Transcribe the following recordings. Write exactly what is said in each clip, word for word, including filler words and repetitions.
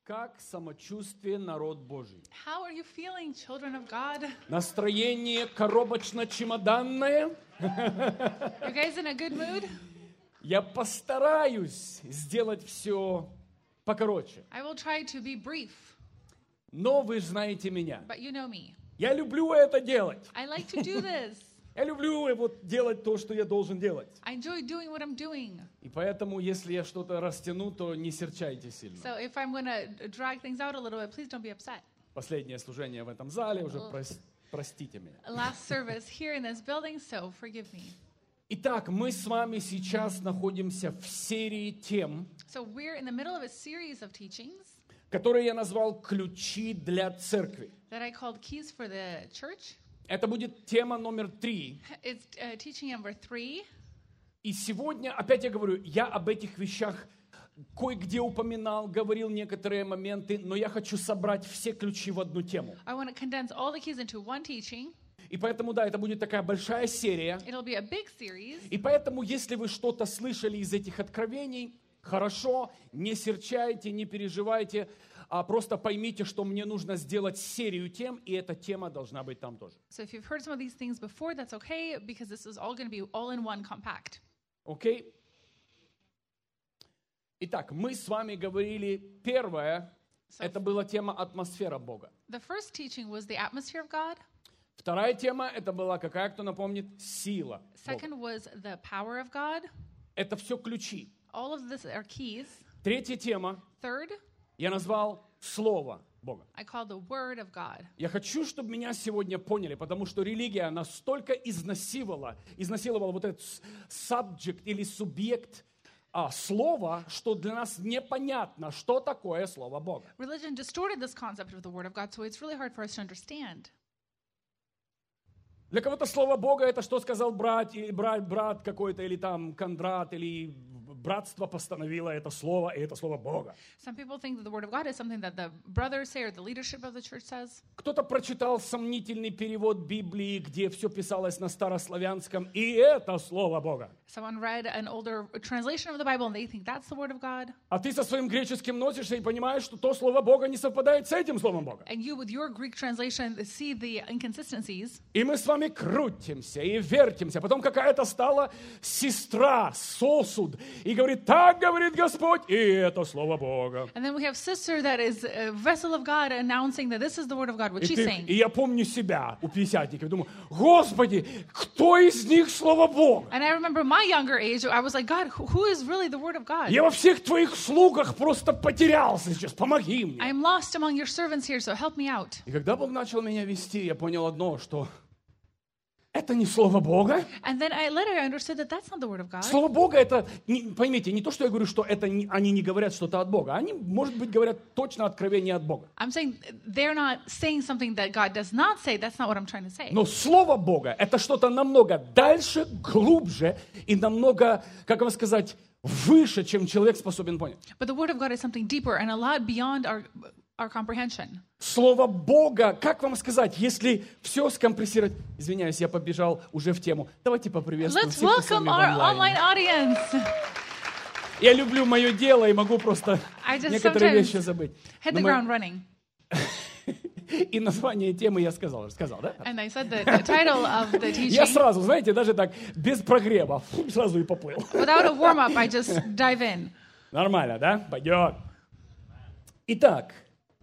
Как самочувствие, народ Божий? How are you feeling, children of God? Настроение коробочно-чемоданное? You guys in a good mood? Я постараюсь сделать все покороче. I will try to be brief, Но вы знаете меня. but you know me. Я люблю это делать. I like to do this. Я люблю вот делать то, что я должен делать. I enjoy doing what I'm doing. И поэтому, если я что-то растяну, то не серчайте сильно. So if I'm going to drag things out a little bit, please don't be upset. Последнее служение в этом зале, уже прос- простите меня. Last service here in this building, so forgive me. Итак, мы с вами сейчас находимся в серии тем, So we're in the middle of a series of teachings которые я назвал «Ключи для церкви». that I called Keys for the Church. Это будет тема номер три. It's uh, teaching number three. И сегодня, опять я говорю, я об этих вещах кое-где упоминал, говорил некоторые моменты, но я хочу собрать все ключи в одну тему. I want to condense all the keys into one teaching. И поэтому, да, это будет такая большая серия. It'll be a big series. И поэтому, если вы что-то слышали из этих откровений, хорошо, не серчайте, не переживайте, а просто поймите, что мне нужно сделать серию тем, и эта тема должна быть там тоже. So if you've heard some of these things before, that's okay, because this is all going to be all in one compact. Окей? Okay? Итак, мы с вами говорили, первое, So это была тема атмосфера Бога. the first teaching was the atmosphere of God. Вторая тема, это была какая, кто напомнит, сила Бога. Second was the power of God. Это все ключи. All of this are keys. Третья тема, Third, я назвал Слово Бога. I call the Word of God. Я хочу, чтобы меня сегодня поняли, потому что религия настолько изнасиловала, изнасиловала вот этот subject или субъект а, слова, что для нас непонятно, что такое Слово Бога. Religion distorted this concept of the Word of God, so it's really hard for us to understand. Для кого-то Слово Бога это что сказал брат, или брат, брат какой-то, или там Кондрат, или братство постановило это слово, и это слово Бога. Some people think that the Word of God is something that the brothers say or the leadership of the church says. Кто-то прочитал сомнительный перевод Библии, где все писалось на старославянском, и это слово Бога. Someone read an older translation of the Bible and they think that's the Word of God. А ты со своим греческим носишься и понимаешь, что то слово Бога не совпадает с этим словом Бога. And you, with your Greek translation, see the inconsistencies. И мы с вами крутимся и вертимся. Потом какая-то стала сестра, сосуд, и говорит, так говорит Господь, и это слово Бога. And then we have sister that is a vessel of God announcing that this is the Word of God, what И, she's ты- saying. и я помню себя у пятидесятников, думаю, Господи, кто из них слово Бога? And I remember my younger age, I was like, God, who, who is really the Word of God? Я во всех твоих слугах просто потерялся сейчас, помоги мне. I'm lost among your servants here, so help me out. И когда Бог начал меня вести, я понял одно, что это не слово Бога. And then I later I understood that that's not the Word of God. Слово Бога это, не- поймите, не то, что я говорю, что это не- они не говорят что-то от Бога. Они, может быть, говорят точно откровение от Бога. I'm saying they're not saying something that God does not say. That's not what I'm trying to say. Но Слово Бога это что-то намного дальше, глубже и намного, как вам сказать, выше, чем человек способен понять. But the Word of God is something deeper and a lot beyond our our comprehension. Слово Бога, как вам сказать, если все скомпрессировать... Извиняюсь, я побежал уже в тему. Давайте поприветствуем Let's всех, кто с welcome вами в our онлайне. online audience. Я люблю мое дело и могу просто I just некоторые sometimes вещи забыть. hit Но the мы- ground running. И название темы я сказал, сказал, да? And I said the, the title of the Я teaching. сразу, знаете, даже так, без прогрева, фу, сразу и поплыл. Without a warm-up, I just dive in. Нормально, да? Пойдет. Итак,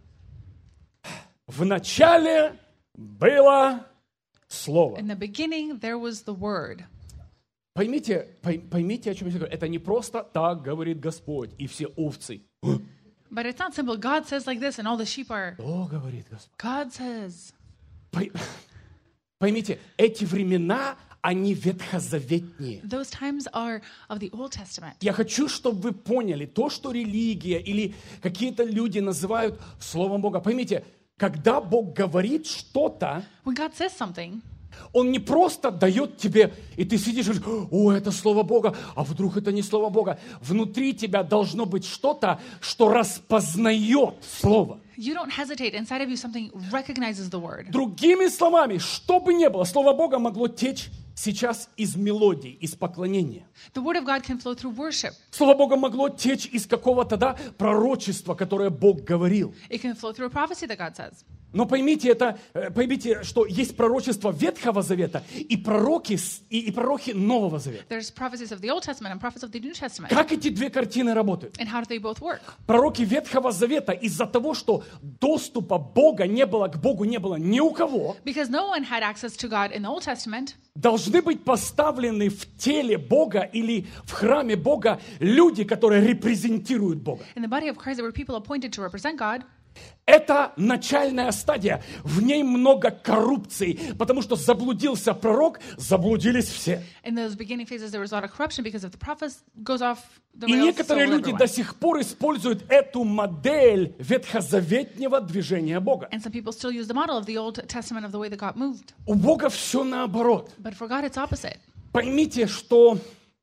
в начале было Слово. In the beginning, there was the Word. Поймите, пой- поймите, о чем я говорю. Это не просто так говорит Господь, и все овцы. But it's not simple. God says like this, and all the sheep are. Что говорит Господь? God says. Пой- Поймите, эти времена, они ветхозаветние. Those times are of the Old Testament. Я хочу, чтобы вы поняли, то, что религия или какие-то люди называют Словом Бога. Поймите, когда Бог говорит что-то, When God says something, Он не просто дает тебе, и ты сидишь и говоришь, о, это Слово Бога, а вдруг это не Слово Бога. Внутри тебя должно быть что-то, что распознает Слово. you don't hesitate. Inside of you, something recognizes the Word. Другими словами, что бы ни было, Слово Бога могло течь сейчас из мелодий, из поклонения. The word of God can flow through worship. Слово Бога могло течь из какого-то, да, пророчества, которое Бог говорил. It can flow through a prophecy that God says. Но поймите, это, э, поймите, что есть пророчество Ветхого Завета и пророки, с- и, и пророки Нового Завета. There's prophecies of the Old Testament and prophets of the New Testament. Как эти две картины работают? And how do they both work? Пророки Ветхого Завета из-за того, что доступа Бога не было, к Богу не было ни у кого, Because no one had access to God in the Old Testament, должны быть поставлены в теле Бога или в храме Бога люди, которые репрезентируют Бога. in the body of Christ, there were people appointed to represent God. Это начальная стадия. В ней много коррупции, потому что заблудился пророк, заблудились все. In those beginning phases, there was a lot of corruption because if the prophet goes off the И rails, so некоторые will люди everyone. до сих пор используют эту модель ветхозаветнего движения Бога. And some people still use the model of the Old Testament of the way that God moved. У Бога все наоборот. But for God, it's opposite. Поймите, что...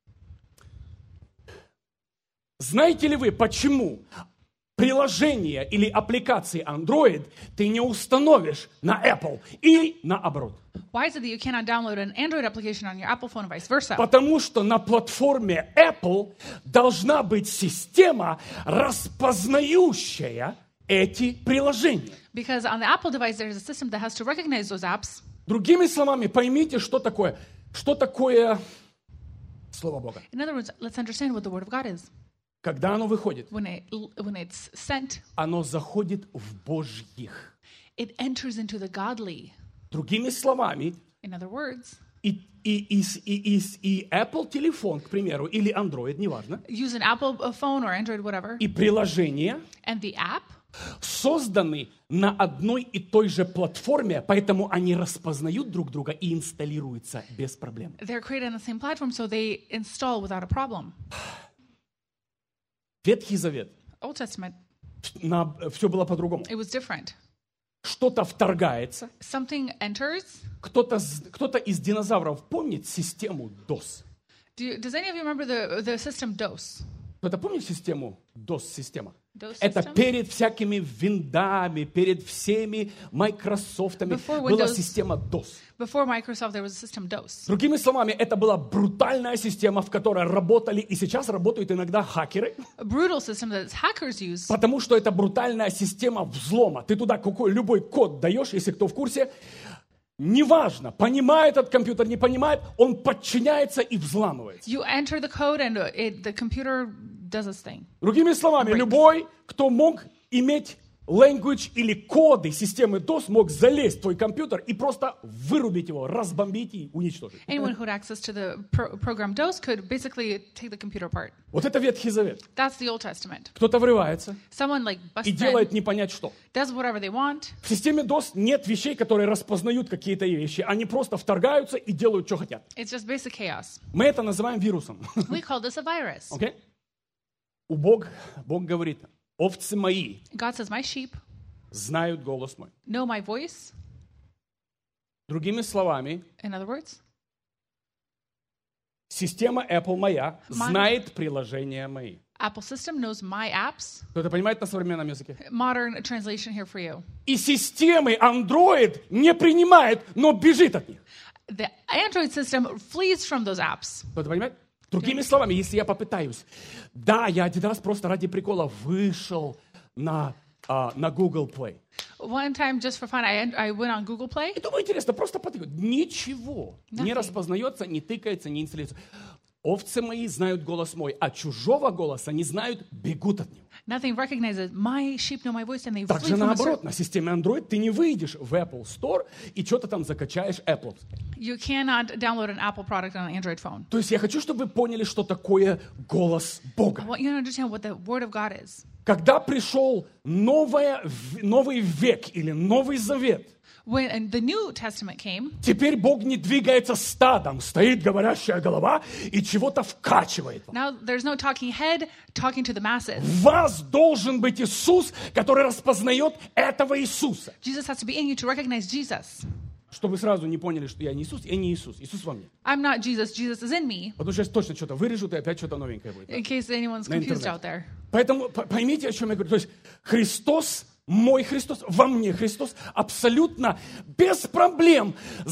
Знаете ли вы, почему приложение или аппликации Android ты не установишь на Apple и наоборот? Why is it that you cannot download an Android application on your Apple phone and vice versa? Потому что на платформе Apple должна быть система, распознающая эти приложения. Because on the Apple device, there's a system that has to recognize those apps. Другими словами, поймите, что такое, что такое Слово Бога. In other words, let's understand what the Word of God is. Когда оно выходит, When, it, when it's sent, оно заходит в Божьих. it enters into the godly. Другими словами, In other words, и, и, и, с- и, и, с- и Apple телефон, к примеру, или Android, неважно, use an Apple uh, phone or Android, whatever, и приложения and the app созданы на одной и той же платформе, поэтому они распознают друг друга и инсталируются без проблем. they're created on the same platform, so they install without a problem. Ветхий Завет, Old Testament, все было по-другому. it was different. Что-то вторгается, Something enters. кто-то, с- кто-то из динозавров помнит систему дос. Do you, does any of you remember the, the system DOS? Кто-то помнит систему дос-система? DOS Это system? перед всякими виндами, перед всеми Майкрософтами Before была Windows. система дос. Before Microsoft, there was a system DOS. Другими словами, это была брутальная система, в которой работали и сейчас работают иногда хакеры, A brutal system that hackers use потому что это брутальная система взлома. Ты туда какой, любой код даешь, если кто в курсе, неважно, понимает этот компьютер, не понимает, он подчиняется и взламывается. You enter the code and uh, it, the computer does its thing. Другими словами, Breaks. любой, кто мог иметь language или коды системы дос, мог залезть в твой компьютер и просто вырубить его, разбомбить и уничтожить. Anyone who had access to the pro- program DOS could basically take the computer apart. Вот это Ветхий Завет. That's the Old Testament. Кто-то врывается Someone like и busts делает in, не понять что. does whatever they want. В системе дос нет вещей, которые распознают какие-то вещи. Они просто вторгаются и делают, что хотят. It's just basic chaos. Мы это называем вирусом. We call this a virus. Окей? У Бог, Бог говорит, овцы мои God says, my sheep знают голос мой. know my voice. Другими словами, In other words, система Apple моя Мой- знает приложения мои. Apple system knows my apps. Кто-то понимает на современном языке? Modern translation here for you. И системы Android не принимает, но бежит от них. The Android system flees from those apps. Кто-то понимает? Другими словами, если я попытаюсь, да, я один раз просто ради прикола вышел на, а, на Google Play. One time, just for fun, I, I went on Google Play. И думаю, интересно, просто потыкать. Ничего не Nothing. распознается, не тыкается, не инсталируется. Овцы мои знают голос мой, а чужого голоса не знают, бегут от него. Nothing recognizes my sheep know my voice and they Так flee же from a наоборот, certain. на системе Android ты не выйдешь в Apple Store и что-то там закачаешь Apple. You cannot download an Apple product on an Android phone. То есть я хочу, чтобы вы поняли, что такое голос Бога. I want you to understand what the Word of God is. Когда пришел новое, в- новый век или Новый Завет, When and the New Testament came, теперь Бог не двигается стадом, стоит говорящая голова и чего-то вкачивает. вам. now there's no talking head talking to the masses. В вас должен быть Иисус, который распознает этого Иисуса. Jesus has to be in you to recognize Jesus. Чтобы вы сразу не поняли, что я не Иисус, я не Иисус. Иисус во мне. I'm not Jesus, Jesus is in me, Потому что сейчас точно что-то вырежут, и опять что-то новенькое будет. in case anyone's На confused интернете. out there. Поэтому п- поймите, о чем я говорю. То есть Христос мой Христос, во мне Христос, абсолютно без проблем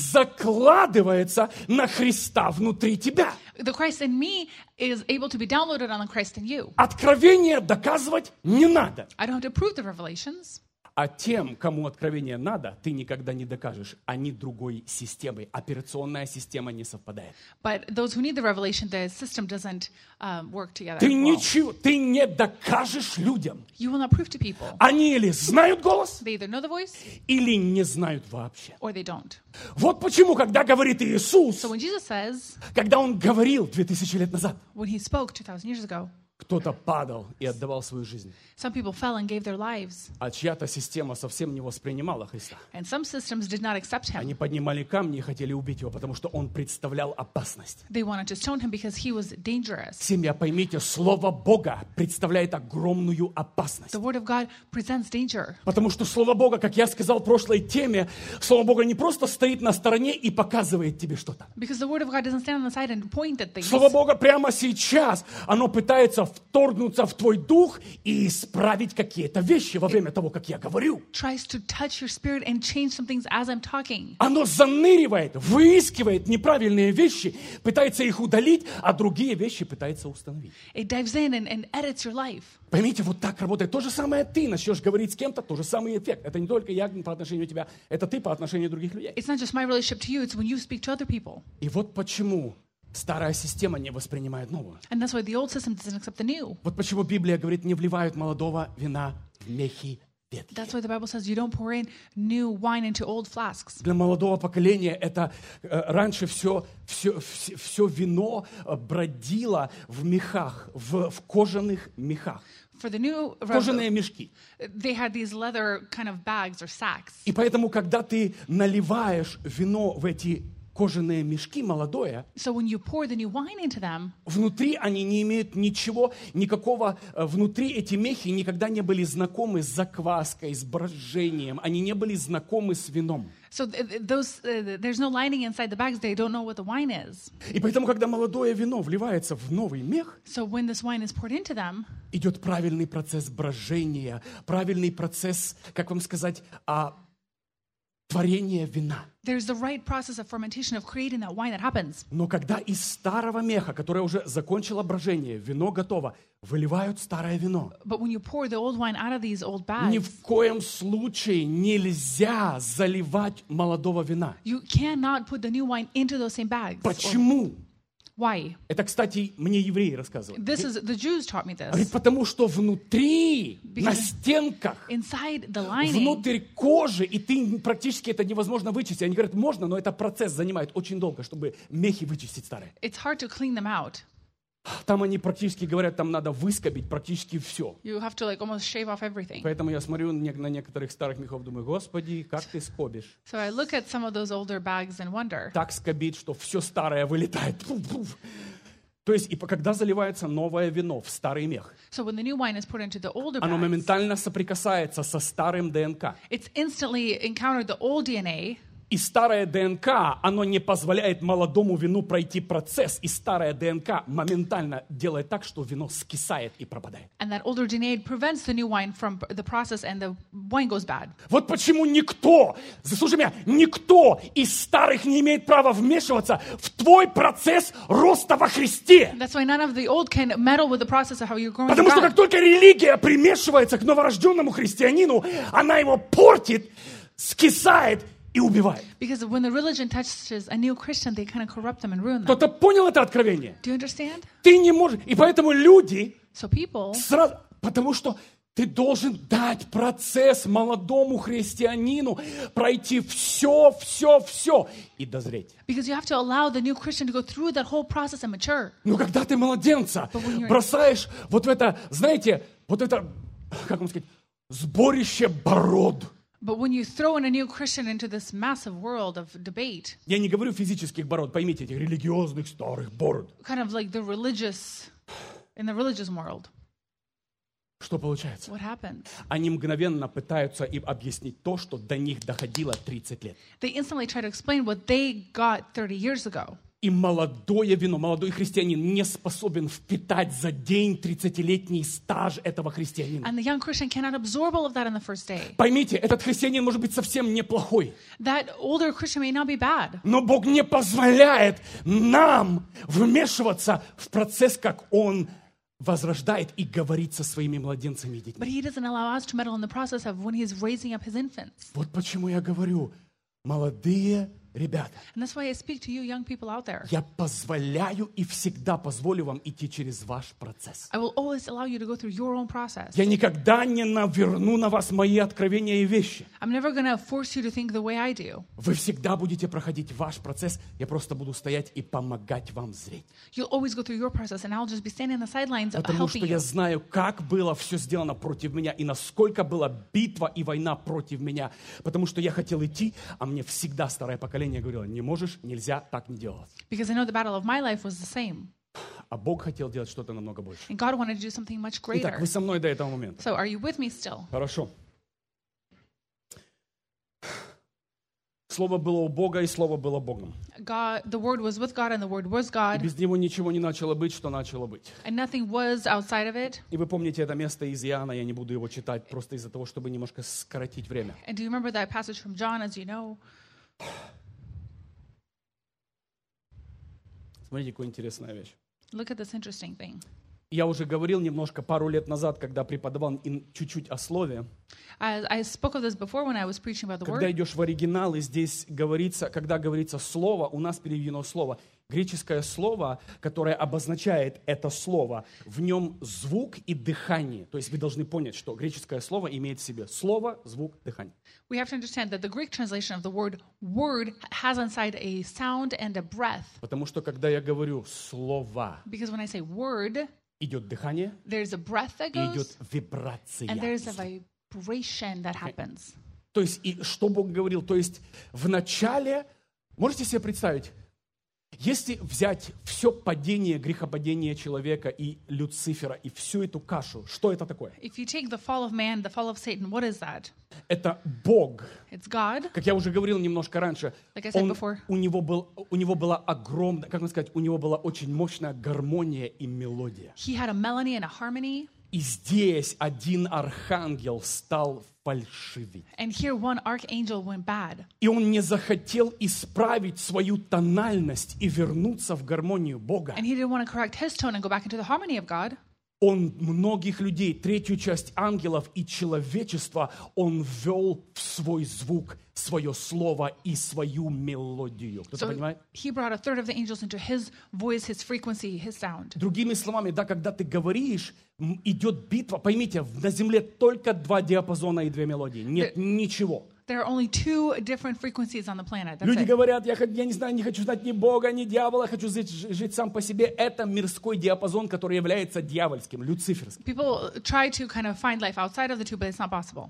закладывается на Христа внутри тебя. The Christ in me is able to be downloaded on the Christ in you. Откровение доказывать не надо. I don't have to prove the revelations. А тем, кому откровение надо, ты никогда не докажешь. Они другой системой. Операционная система не совпадает. But those who need the revelation, the system doesn't um, work together. Ты well. ничего, ты не докажешь людям. You will not prove to people. Они или знают голос, They either know the voice или не знают вообще. or they don't. Вот почему, когда говорит Иисус, So when Jesus says, когда Он говорил две тысячи лет назад, when he spoke two thousand years ago, кто-то падал и отдавал свою жизнь, some people fell and gave their lives, а чья-то система совсем не воспринимала Христа. and some systems did not accept him. Они поднимали камни и хотели убить Его, потому что Он представлял опасность. They wanted to stone him because he was dangerous. Семья, поймите, Слово Бога представляет огромную опасность. The word of God presents danger. Потому что Слово Бога, как я сказал в прошлой теме, Слово Бога не просто стоит на стороне и показывает тебе что-то. Because the word of God doesn't stand on the side and point at things. Слово Бога прямо сейчас, оно пытается вторгнуться в твой дух и исправить какие-то вещи во время того, как я говорю. Tries to touch your spirit and change some things as I'm talking. Оно заныривает, выискивает неправильные вещи, пытается их удалить, а другие вещи пытается установить. It dives in and, and edits your life. Поймите, вот так работает. То же самое ты начнешь говорить с кем-то, тот же самый эффект. Это не только я по отношению к тебе, это ты по отношению к других людей. It's not just my relationship to you, it's when you speak to other people. И вот почему старая система не воспринимает новую. And that's why the old system doesn't accept the new. Вот почему Библия говорит, не вливают молодого вина в мехи ветхие. That's why the Bible says you don't pour in new wine into old flasks. Для молодого поколения это э, раньше все, все, все, все вино э, бродило в мехах, в, в кожаных мехах. For the new, Кожаные мешки. they had these leather kind of bags or sacks. И поэтому, когда ты наливаешь вино в эти кожаные мешки, молодое, So when you pour the new wine into them, внутри они не имеют ничего, никакого, э, внутри эти мехи никогда не были знакомы с закваской, с брожением, они не были знакомы с вином. so th- those uh, there's no lining inside the bags. They don't know what the wine is. И поэтому, когда молодое вино вливается в новый мех, So when this wine is poured into them, идет правильный процесс брожения, правильный процесс, как вам сказать, а, творения вина. there's the right process of fermentation, of creating that wine that happens. Но когда из старого меха, которое уже закончило брожение, вино готово, выливают старое вино, But when you pour the old wine out of these old ни bags, в коем случае нельзя заливать молодого вина. you cannot put the new wine into those same bags. Or- Почему? Why? Это, кстати, мне евреи рассказывали. This is the Jews taught me Говорит, this. потому что внутри, на стенках, Inside the lining, внутрь кожи, и ты практически это невозможно вычистить. Они говорят, можно, но это процесс занимает очень долго, чтобы мехи вычистить старые. it's hard to clean them out. Там они практически говорят, там надо выскобить практически все. You have to like almost shave off everything. Поэтому я смотрю не- на некоторых старых мехов, думаю, Господи, как ты скобишь? So I look at some of those older bags and wonder. Так скобит, что все старое вылетает. Пуф-пуф. То есть, и по- когда заливается новое вино в старый мех, So when the new wine is poured into the older оно bags, моментально соприкасается со старым ДНК. it's instantly encountered the old D N A. И старое ДНК, оно не позволяет молодому вину пройти процесс. И старое ДНК моментально делает так, что вино скисает и пропадает. And that older D N A prevents the new wine from the process and the wine goes bad. Вот почему никто, заслушай меня, никто из старых не имеет права вмешиваться в твой процесс роста во Христе. That's why none of the old can meddle with the process of how you're growing in Потому что как God. только религия примешивается к новорожденному христианину, она его портит, скисает и убивает. Because when the religion touches a new Christian, they kind of corrupt them and ruin them. Кто-то понял это откровение? Do you understand? Ты не можешь. И поэтому люди So people, сразу, потому что ты должен дать процесс молодому христианину пройти все, все, все и дозреть. because you have to allow the new Christian to go through that whole process and mature. Но когда ты младенца when you're- бросаешь вот в это, знаете, вот это, как вам сказать, сборище бород. But when you throw in a new Christian into this massive world of debate, Я не говорю физических бород, поймите, этих религиозных старых бород. kind of like the religious, in the religious world, Что получается? what happens? Они мгновенно пытаются им объяснить то, что до них доходило тридцать лет. They instantly try to explain what they got thirty years ago. И И молодое вино, молодой христианин не способен впитать за день тридцатилетний стаж этого христианина. And the young Christian cannot absorb all of that in the first day. Поймите, этот христианин может быть совсем неплохой, That older Christian may not be bad, но Бог не позволяет нам вмешиваться в процесс, как Он возрождает и говорит со своими младенцами и детьми. but he doesn't allow us to meddle in the process of when he's raising up his infants. Вот почему я говорю, молодые ребята, And that's why I speak to you young people out there. я позволяю и всегда позволю вам идти через ваш процесс. I will always allow you to go through your own process. Я никогда не наверну на вас мои откровения и вещи. I'm never going to force you to think the way I do. Вы всегда будете проходить ваш процесс, я просто буду стоять и помогать вам зреть. You'll always go through your process, and I'll just be standing on the sidelines of Потому что helping я you. знаю, как было все сделано против меня и насколько была битва и война против меня. Потому что я хотел идти, а мне всегда старое поколение говорило, не можешь, нельзя, так не делать. Because I know the battle of my life was the same. А Бог хотел делать что-то намного больше. And God wanted to do something much Итак, greater. вы со мной до этого момента. So are you with me still? Хорошо. Слово было у Бога, и Слово было Богом. God, the Word was with God, and the Word was И God, без Него ничего не начало быть, что начало быть. and nothing was outside of it. И вы помните это место из Иоанна, я не буду его читать, просто из-за того, чтобы немножко сократить время. And do you remember that passage from John, as you know? Смотрите, какая интересная вещь. Look at this interesting thing. Я уже говорил немножко пару лет назад, когда преподавал ин- чуть-чуть о слове. I, I spoke of this before when I was preaching about the Когда Word. идешь в оригинал, и здесь говорится, когда говорится слово, у нас переведено слово. Греческое слово, которое обозначает это слово, в нем звук и дыхание. То есть вы должны понять, что греческое слово имеет в себе слово, звук, дыхание. We have to understand that the Greek translation of the word word has inside a sound and a breath. Потому что когда я говорю слово, Because when I say word, идет дыхание there's a breath that и идет goes, вибрация. and there's a vibration that happens. То есть, и что Бог говорил? То есть, в начале, можете себе представить, если взять все падение, грехопадение человека и Люцифера, и всю эту кашу, что это такое? If you take the fall of man, the fall of Satan, what is that? Это Бог. It's God. Как я уже говорил немножко раньше, Like I said он- before. у, него был, у него была огромная, как можно сказать, у него была очень мощная гармония и мелодия. He had a melody and a harmony. И здесь один архангел стал фальшивить. And here one archangel went bad. И он не захотел исправить свою тональность и вернуться в гармонию Бога. And he didn't want to correct his tone and go back into the harmony of God. Он многих людей, третью часть ангелов и человечества, он ввел в свой звук, свое слово и свою мелодию. Кто-то So понимает? he brought a third of the angels into his voice, his frequency, his sound. Другими словами, да, когда ты говоришь, м, идет битва. Поймите, на земле только два диапазона и две мелодии. Нет ничего. There are only two different frequencies on the planet. That's Люди it. говорят, я, хот- я не знаю, не хочу знать ни Бога, ни дьявола, хочу жить, жить сам по себе. Это мирской диапазон, который является дьявольским, люциферским. People try to kind of find life outside of the two, but it's not possible.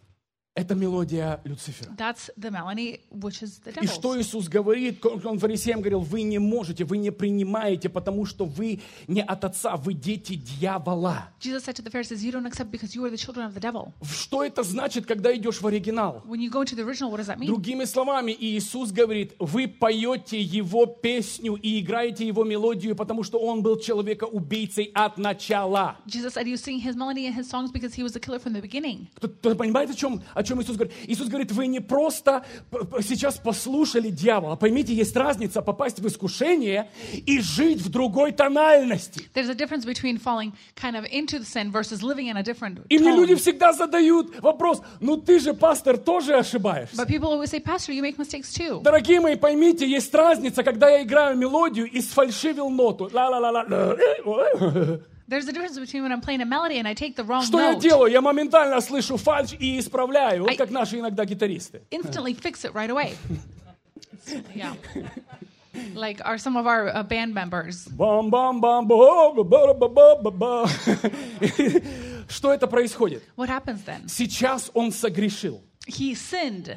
Это мелодия Люцифера. That's the melody, which is the И что devil's. Иисус говорит? Он фарисеям говорил, вы не можете, вы не принимаете, потому что вы не от Отца, вы дети дьявола. Jesus said to the Pharisees, you don't accept because you are the children of the devil. Что это значит, когда идешь в оригинал? When you go into the original, what does that mean? Другими словами, Иисус говорит, вы поете Его песню и играете Его мелодию, потому что Он был человека-убийцей от начала. Jesus said you sing his melody and his songs because he was a killer from the beginning. Кто-то понимает, о чем, о чем Иисус говорит? Иисус говорит, вы не просто п- п- сейчас послушали дьявола. Поймите, есть разница попасть в искушение и жить в другой тональности. There's a difference between falling kind of into the sin versus living in a different И мне люди tone. всегда задают вопрос, ну ты же, пастор, тоже ошибаешься. But people always say, Pastor, you make mistakes too. Дорогие мои, поймите, есть разница, когда я играю мелодию и сфальшивил ноту. Ла-ла-ла-ла. There's a difference between when I'm playing a melody and I take the wrong Что я note. делаю? Я моментально слышу фальшь и исправляю, вот I- как наши иногда гитаристы. Instantly fix it right away. Yeah. Like are some of our uh, band members. Бам-бам-бам-ба-ба-ба-ба-ба. Что это происходит? What happens then? Сейчас он согрешил. He sinned.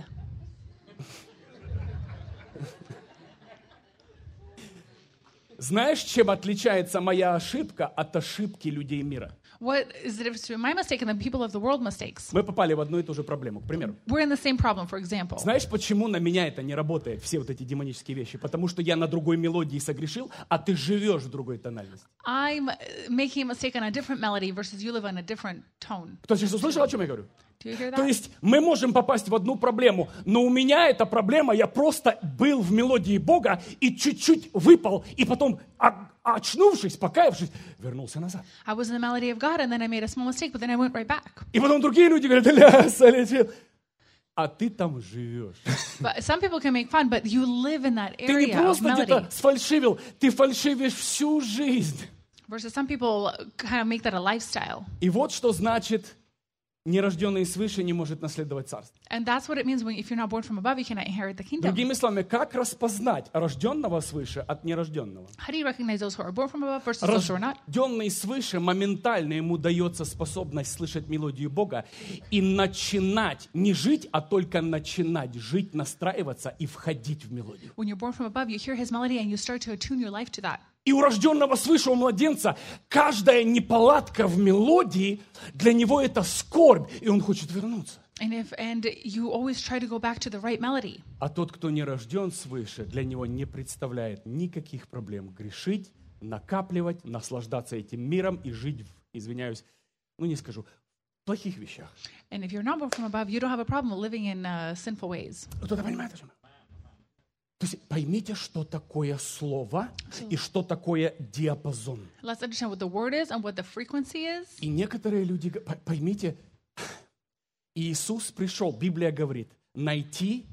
Знаешь, чем отличается моя ошибка от ошибки людей мира? What is the difference between my mistake and the people of the world mistakes? Мы попали в одну и ту же проблему. К примеру, We're in the same problem, for example. знаешь, почему на меня это не работает, все вот эти демонические вещи? Потому что я на другой мелодии согрешил, а ты живешь в другой тональности. I'm making a mistake on a different melody versus you live on a different tone. Кто сейчас услышал, о чем я говорю? Do you hear То that? есть мы можем попасть в одну проблему, но у меня эта проблема, я просто был в мелодии Бога и чуть-чуть выпал, и потом, а- очнувшись, покаявшись, вернулся назад. I was in the melody of God and then I made a small mistake, but then I went right back. И потом другие люди говорят, ля, солетел. А ты там живешь. But some people can make fun, but you live in that Ты не area of просто melody. где-то сфальшивил, ты фальшивишь всю жизнь. Versus some people kind of make that a lifestyle. И вот что значит, нерожденный свыше не может наследовать царство. And that's what it means when if you're not born from above, you cannot inherit the kingdom. Другими словами, как распознать рожденного свыше от нерожденного? How do you recognize those who are born from above versus those who are not? Рожденный свыше, моментально ему дается способность слышать мелодию Бога и начинать не жить, а только начинать жить, настраиваться и входить в мелодию. When you're born from above, you hear his melody and you start to attune your life to that. И у рожденного свыше, у младенца, каждая неполадка в мелодии, для него это скорбь, и он хочет вернуться. And if and you always try to go back to the right melody. А тот, кто не рожден свыше, для него не представляет никаких проблем грешить, накапливать, наслаждаться этим миром и жить, в, извиняюсь, ну не скажу, в плохих вещах. And if you're not born from above, you don't have a problem living in uh, sinful ways. Кто-то понимает, о чем? То есть поймите, что такое слово и что такое диапазон. Let's understand what the word is and what the frequency is. И некоторые люди, г- п- поймите, Иисус пришел, Библия говорит, найти,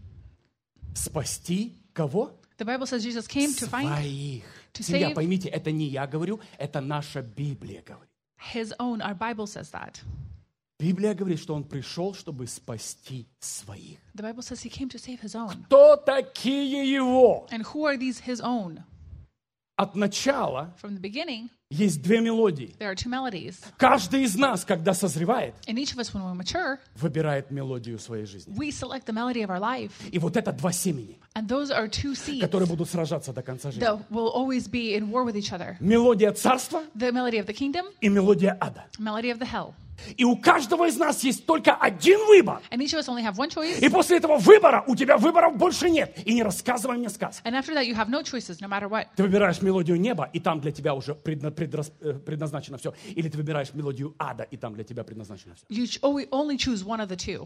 спасти кого? The Bible says Jesus came to find Своих. to Семья, save- поймите, это не я говорю, это наша Библия говорит. his own. Our Bible says that. Библия говорит, что Он пришел, чтобы спасти своих. The Bible says he came to save his own. Кто такие Его? And who are these his own? От начала From the beginning, есть две мелодии. there are two melodies. Каждый из нас, когда созревает, And each of us, when we mature, выбирает мелодию своей жизни. we select the melody of our life. И вот это два семени, And those are two seeds которые будут сражаться до конца жизни. that will always be in war with each other. Мелодия царства The melody of the kingdom, и мелодия ада. melody of the hell. И у каждого из нас есть только один выбор. And each of us only have one choice. И после этого выбора у тебя выборов больше нет. И не рассказывай мне сказки. And after that, you have no choices, no matter what. Ты выбираешь мелодию неба, и там для тебя уже предна- предрас- э, предназначено все. Или ты выбираешь мелодию ада, и там для тебя предназначено все. You ch- only only choose one of the two.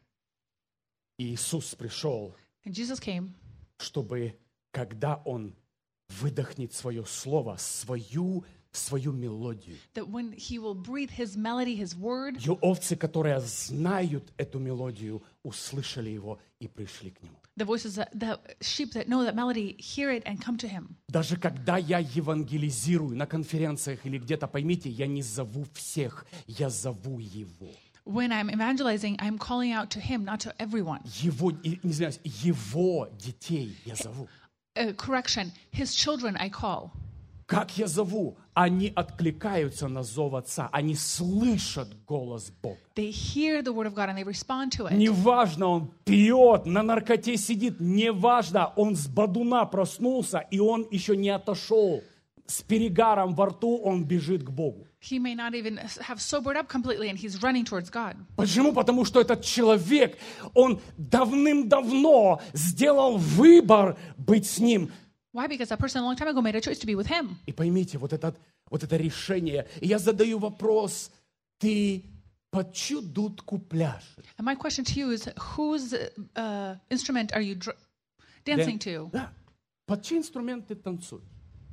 И Иисус пришел, And Jesus came, чтобы, когда Он выдохнет свое слово, свою, свою мелодию, that when he will breathe his melody, his word, ее овцы, которые знают эту мелодию, услышали Его и пришли к Нему. the voices that the sheep that know that melody hear it and come to him. Даже когда я евангелизирую на конференциях или где-то, поймите, я не зову всех, я зову Его. When I'm evangelizing, I'm calling out to him, not to everyone. Его, и- не извиняюсь, Его детей я зову. Uh, correction, his children I call. Как я зову? Они откликаются на зов Отца, они слышат голос Бога. They hear the word of God and they respond to it. Неважно, он пьет, на наркоте сидит, неважно, он с бадуна проснулся, и он еще не отошел. С перегаром во рту он бежит к Богу. He may not even have sobered up completely and he's running towards God. Почему? Потому что этот человек, он давным-давно сделал выбор быть с ним. Why? Because that person a long time ago made a choice to be with him. И поймите, вот, этот, вот это решение. И я задаю вопрос, ты под чью дудку пляшешь? And my question to you is, whose uh, instrument are you dr- dancing to? Да. Под чей инструмент ты танцуешь?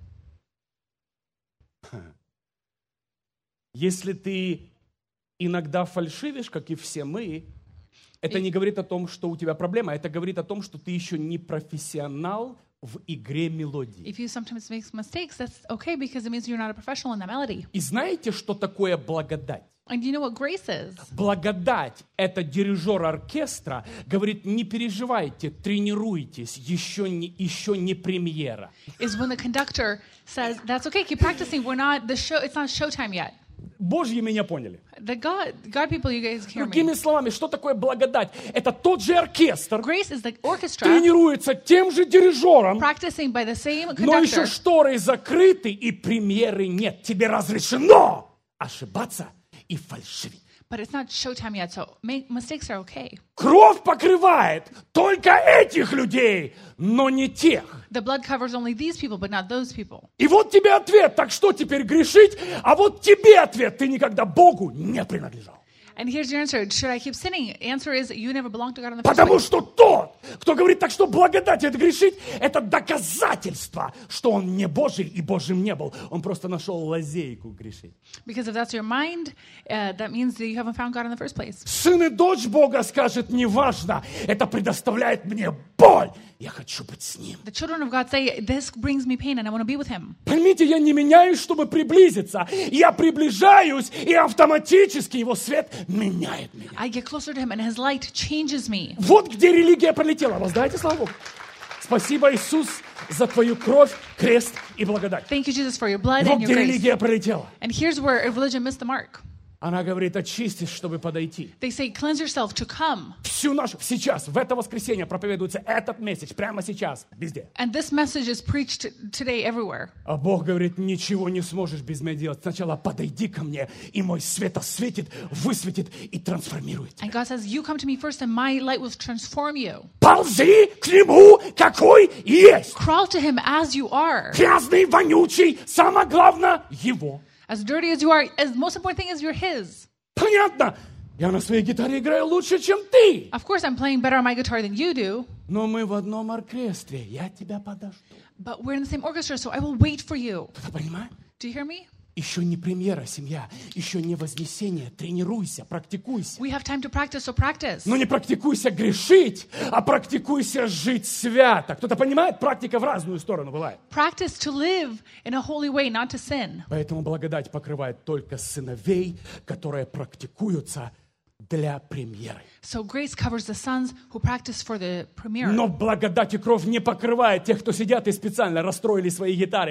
Ха. Если ты иногда фальшивишь, как и все мы, это не говорит о том, что у тебя проблема, это говорит о том, что ты еще не профессионал в игре мелодии. If you sometimes make mistakes, that's okay because it means you're not a professional in that melody. И знаете, что такое благодать? And you know what grace is? Благодать – это дирижер оркестра, говорит, не переживайте, тренируйтесь, еще не, еще не премьера. Is when the conductor says, that's okay, keep practicing. We're not, the show, it's not showtime yet. Божьи меня поняли. The God, God people, you guys hear Другими me. словами, что такое благодать? Это тот же оркестр, Grace is the orchestra тренируется тем же дирижером, practicing by the same но еще conductor. шторы закрыты и премьеры нет. Тебе разрешено ошибаться, и фальшивить. But it's not showtime yet, so make, mistakes are okay. Кровь покрывает только этих людей, но не тех. The blood covers only these people, but not those people. И вот тебе ответ, так что теперь грешить? А вот тебе ответ, ты никогда Богу не принадлежал. And here's your answer. Should I keep sinning? Answer is you never belonged to God in the first Потому place. что тот, кто говорит так, что благодать это грешить, это доказательство, что он не Божий и Божьим не был. Он просто нашел лазейку грешить. Because if that's your mind, uh, that means that you haven't found God in the first place. Сын и дочь Бога скажет, неважно, это предоставляет мне боль. Я хочу быть с Ним. The children of God say, this brings me pain and I want to be with Him. Поймите, я не меняюсь, чтобы приблизиться. Я приближаюсь, и автоматически Его свет меняет меня. I get closer to Him and His light changes me. Вот где религия пролетела. Воздайте славу Богу. Спасибо, Иисус, за Твою кровь, крест и благодать. Thank you, Jesus, for your blood Вот and your где grace. религия пролетела. And here's where religion missed the mark. Она говорит, очистись, чтобы подойти. They say, cleanse yourself to come. Всю нашу, сейчас, в это воскресенье проповедуется этот месяц, прямо сейчас, везде. And this message is preached today everywhere. А Бог говорит, ничего не сможешь без меня делать. Сначала подойди ко мне, и мой свет осветит, высветит и трансформирует. And God says, you come to me first and my light will transform you. Ползи к Нему, какой есть. Crawl to Him as you are. Грязный, вонючий, самое главное, Его. As dirty as you are, as most important thing is you're His. Понятно? Я на своей гитаре играю лучше, чем ты. Of course, I'm playing better on my guitar than you do. Но мы в одном оркестре. Я тебя подожду. But we're in the same orchestra, so I will wait for you. Кто-то понимает? Do you hear me? Еще не премьера, семья. Еще не вознесение. Тренируйся, практикуйся. We have time to practice, so practice. Но не практикуйся грешить, а практикуйся жить свято. Кто-то понимает? Практика в разную сторону бывает. Practice to live in a holy way, not to sin. Поэтому благодать покрывает только сыновей, которые практикуются для премьеры. So grace covers the sons who practice for the premiere. Но благодать и кровь не покрывает тех, кто сидят и специально расстроили свои гитары.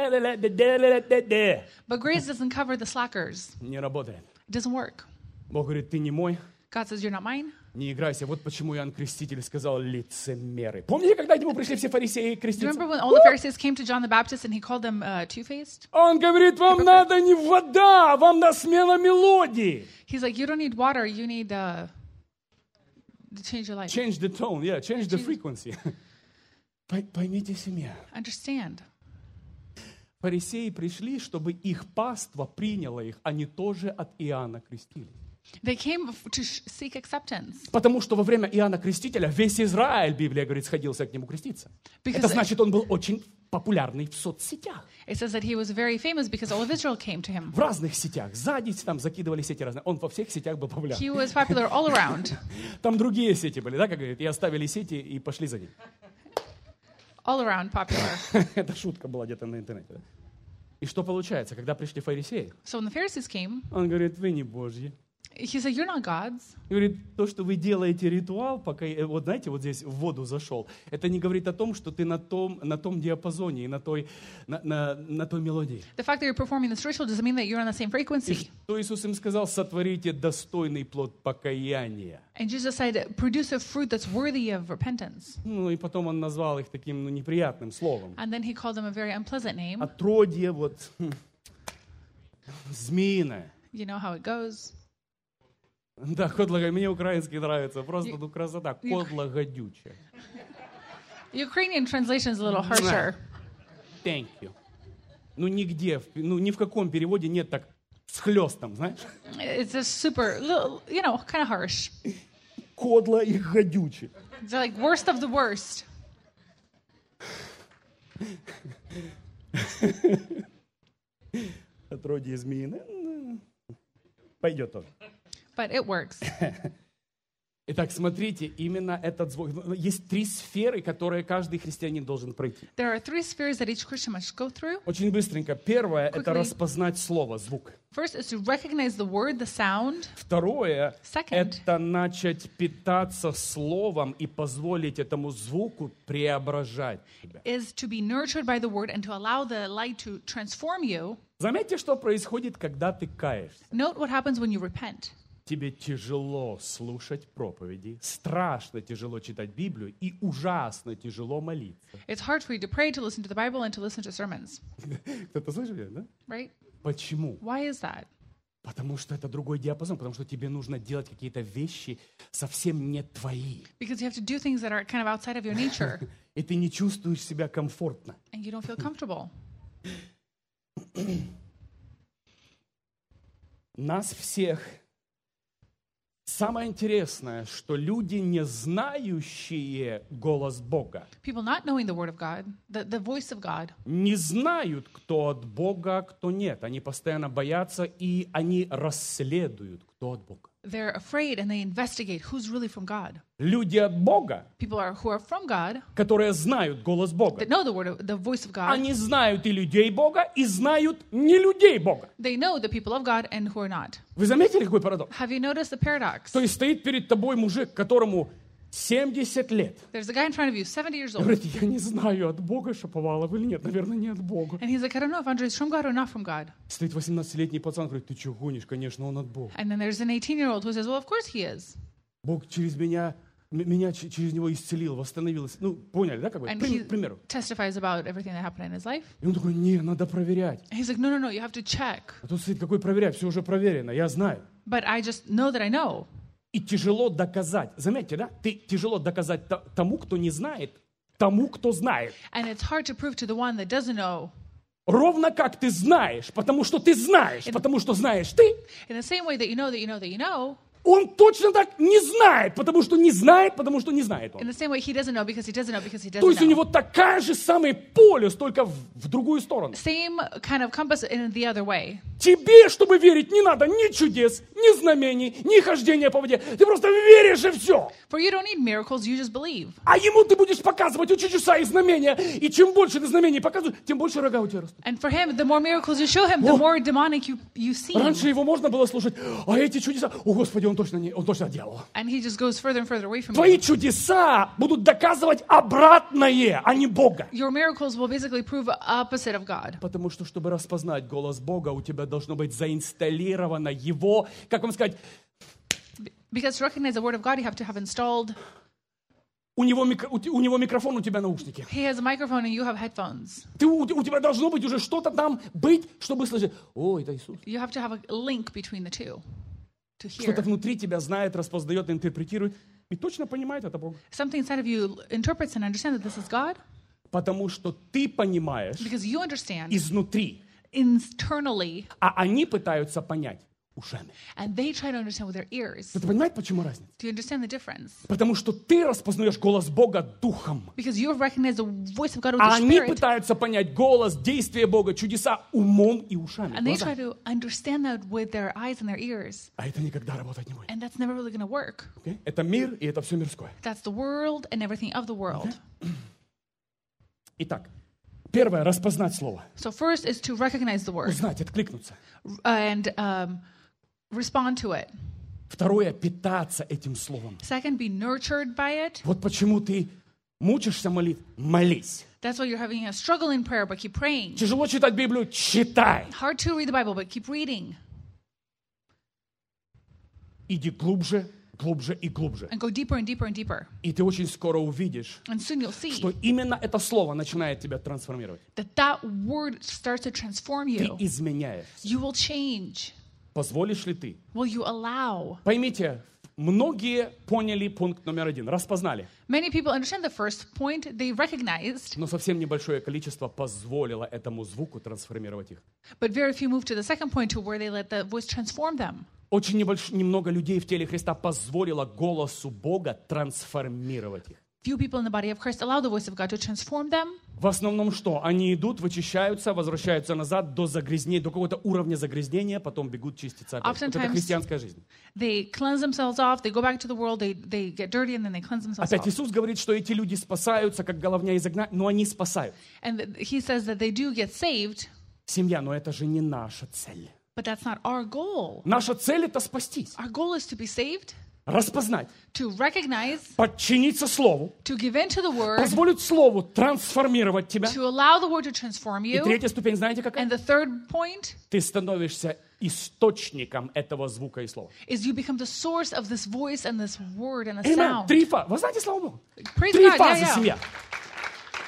But grace doesn't cover the slackers. Не работает. It doesn't work. Бог говорит, ты не мой, God says, you're not mine. не играйся. Вот почему Иоанн Креститель сказал лицемеры. Помните, когда к нему пришли все фарисеи Do you креститься? remember when all the Pharisees came to John the Baptist and he called them uh, two-faced? Он говорит, вам надо не вода, вам надо смена мелодии. He's like, you don't need water, you need uh, to change your life. Change the tone, yeah, change the frequency. Пой- Поймите, семья. Understand. Фарисеи пришли, чтобы их паства приняло их, они тоже от Иоанна крестили. They came to sh- seek acceptance. Потому что во время Иоанна Крестителя весь Израиль, Библия говорит, сходился к нему креститься. Because Это значит, он был очень популярный в соцсетях. It says that he was very famous because all of Israel came to him. В разных сетях. Сзади там закидывали сети разные. Он во всех сетях был популярный. He was popular all around. Там другие сети были, да, как говорит, и оставили сети и пошли за ним. All around popular. Это шутка была где-то на интернете. Да? И что получается, когда пришли фарисеи? So when the Pharisees came, Он говорит, вы не Божьи. he said, you're not God's. И говорит, то, что вы делаете ритуал, пока, я- вот знаете, вот здесь в воду зашел, это не говорит о том, что ты на том, на том диапазоне и на той, на, на, на той мелодии. The fact that you're performing this ritual doesn't mean that you're on the same И frequency. что Иисус им сказал? Сотворите достойный плод покаяния. And Jesus said, produce a fruit that's worthy of repentance. Ну и потом он назвал их таким ну, неприятным словом. And then he called them a very unpleasant name. Отродье вот хм, змеиное. You know how it goes. Да, кодлага, мне украинский нравится. Просто ну красота. you- Кодлогодючая. Ukrainian translation is a little harsher. Thank you. Ну нигде, в- ну ни в каком переводе нет так с хлестом, знаешь? It's just super, little, you know, kind of harsh. Кодло и гадюче. It's like worst of the worst. Отродье змеиное. Ну, пойдет он. But it works. Итак, смотрите, именно этот звук. Есть три сферы, которые каждый христианин должен пройти. There are three spheres that each Christian must go through. Очень быстренько. Первое – это Quickly. распознать слово, звук. First is to recognize the word, the sound. Второе – Second. это начать питаться словом и позволить этому звуку преображать тебя. Is to be nurtured by the word and to allow the light to transform you. Заметьте, что происходит, когда ты каешься. Note what happens when you repent. Тебе тяжело слушать проповеди, страшно тяжело читать Библию и ужасно тяжело молиться. It's hard for you to pray, to listen to the Bible, and to listen to sermons, Кто-то слышит меня, да? right? Почему? Why is that? Потому что это другой диапазон, потому что тебе нужно делать какие-то вещи совсем не твои. Because you have to do things that are kind of outside of your nature, И ты не чувствуешь себя комфортно. and you don't feel comfortable. Нас всех... Самое интересное, что люди, не знающие голос Бога, People not knowing the word of God, the, the voice of God, не знают, кто от Бога, кто нет. Они постоянно боятся, и они расследуют, кто от Бога. they're afraid and they investigate who's really from God. Люди от Бога, People are who are from God, которые знают голос Бога, that know the word of, the voice of God. они знают и людей Бога, и знают не людей Бога. They know the people of God and who are not. Вы заметили, какой парадокс? Have you noticed the paradox? То есть стоит перед тобой мужик, которому семьдесят лет. There's a guy in front of you, seventy years И old, говорит, я не знаю, от Бога Шаповалов или нет. Наверное, не от Бога. and he's like, I don't know if Andre is from God or not from God. Стоит восемнадцатилетний пацан, говорит, ты что гонишь? Конечно, он от Бога. And then there's an eighteen-year-old who says, well, of course he is. Бог через меня, м- меня ч- через него исцелил, восстановился. Ну, поняли, да, как бы? And При- he К примеру. testifies about everything that happened in his life. И он такой, не, надо проверять. And he's like, no, no, no, you have to check. А тут стоит, какой проверять? Все уже проверено, я знаю. But I just know that I know. И тяжело доказать. Заметьте, да? Ты тяжело доказать т- тому, кто не знает, тому, кто знает. And it's hard to prove to the one that doesn't know. Ровно как ты знаешь, потому что ты знаешь, потому что знаешь ты, In the same way that you know that you know that you know, он точно так не знает, потому что не знает, потому что не знает in он. the same way he doesn't know because he doesn't know because he То doesn't есть у know. него такая же самая полюс, только в, в другую сторону. Same kind of compass in the other way. Тебе, чтобы верить, не надо ни чудес, ни знамений, ни хождения по воде. Ты просто веришь и все. For you don't need miracles, you just believe. А ему ты будешь показывать чудеса и знамения. И чем больше ты знамений показываешь, тем больше рога у тебя растут. And for him, the more miracles you show him, the О! more demonic you, you see. Раньше его можно было слушать, а эти чудеса, о Господи, он точно, не, он точно делал. And he just goes further and further away from Твои you. чудеса будут доказывать обратное, а не Бога. Your miracles will basically prove opposite of God. Потому что, чтобы распознать голос Бога, у тебя должно быть заинсталлировано Его, как вам сказать, Because to recognize the word of God, you have to have installed. у него, микро- у, те- у него микрофон, у тебя наушники. He has a microphone and you have headphones. Ты, у, у тебя должно быть уже что-то там быть, чтобы слышать, о, это Иисус. You have to have a link between the two to hear. Что-то внутри тебя знает, распознает, интерпретирует и точно понимает это Бог. Something inside of you interprets and understands that this is God Потому что ты понимаешь because you understand изнутри, internally а они пытаются понять ушами. and they try to understand with their ears. Ты понимаешь, почему разница? Do you understand the difference? Потому что ты распознаешь голос Бога духом, Because you recognize the voice of God with а your они spirit, пытаются понять голос, действия Бога, чудеса умом и ушами. and they глазами. try to understand that with their eyes and their ears. А это никогда работать не будет. And that's never really going to work. Окей? Это мир, и это все мирское. That's the world and everything of the world. Итак, первое — распознать слово. So first is to recognize the word Узнать, откликнуться. and um, respond to it. Второе — питаться этим словом. Second, be nurtured by it. Вот почему ты мучишься молить, молись. That's why you're having a struggle in prayer, but keep praying. Тяжело читать Библию, читай. Hard to read the Bible, but keep reading. Иди глубже, глубже и глубже. And go deeper and deeper and deeper. И ты очень скоро увидишь, And soon you'll see что именно это слово начинает тебя трансформировать. that that word starts to transform Ты you. изменяешь. You will change. Позволишь ли ты? Will you allow? Поймите, многие поняли пункт номер один, распознали, Many people understand the first point. They recognized, но совсем небольшое количество позволило этому звуку трансформировать их. but very few moved to the second point to where they let the voice transform them. Очень небольш... немного людей в теле Христа позволило голосу Бога трансформировать их. Few people in the body of Christ allow the voice of God to transform them. В основном что? Они идут, вычищаются, возвращаются назад до загрязнения, до какого-то уровня загрязнения, потом бегут чиститься опять. Вот это Oftentimes- христианская жизнь. They cleanse themselves off. They go back to the world. They they get dirty and then they cleanse themselves Опять off. Иисус говорит, что эти люди спасаются, как головня из огня, но они спасают. And th- he says that they do get saved, Семья, но это же не наша цель. but that's not our goal. Наша цель — это спастись, Our goal is to be saved, распознать, to recognize, подчиниться Слову, to give in to the word, позволить Слову трансформировать тебя. to allow the word to transform И you. третья ступень, знаете какая? And the third point Ты становишься источником этого звука и слова. is you become the source of this voice and this word and the Amen. sound. Три фазы. Вы знаете, слава Богу? Praise Три God, фазы yeah, yeah. семья.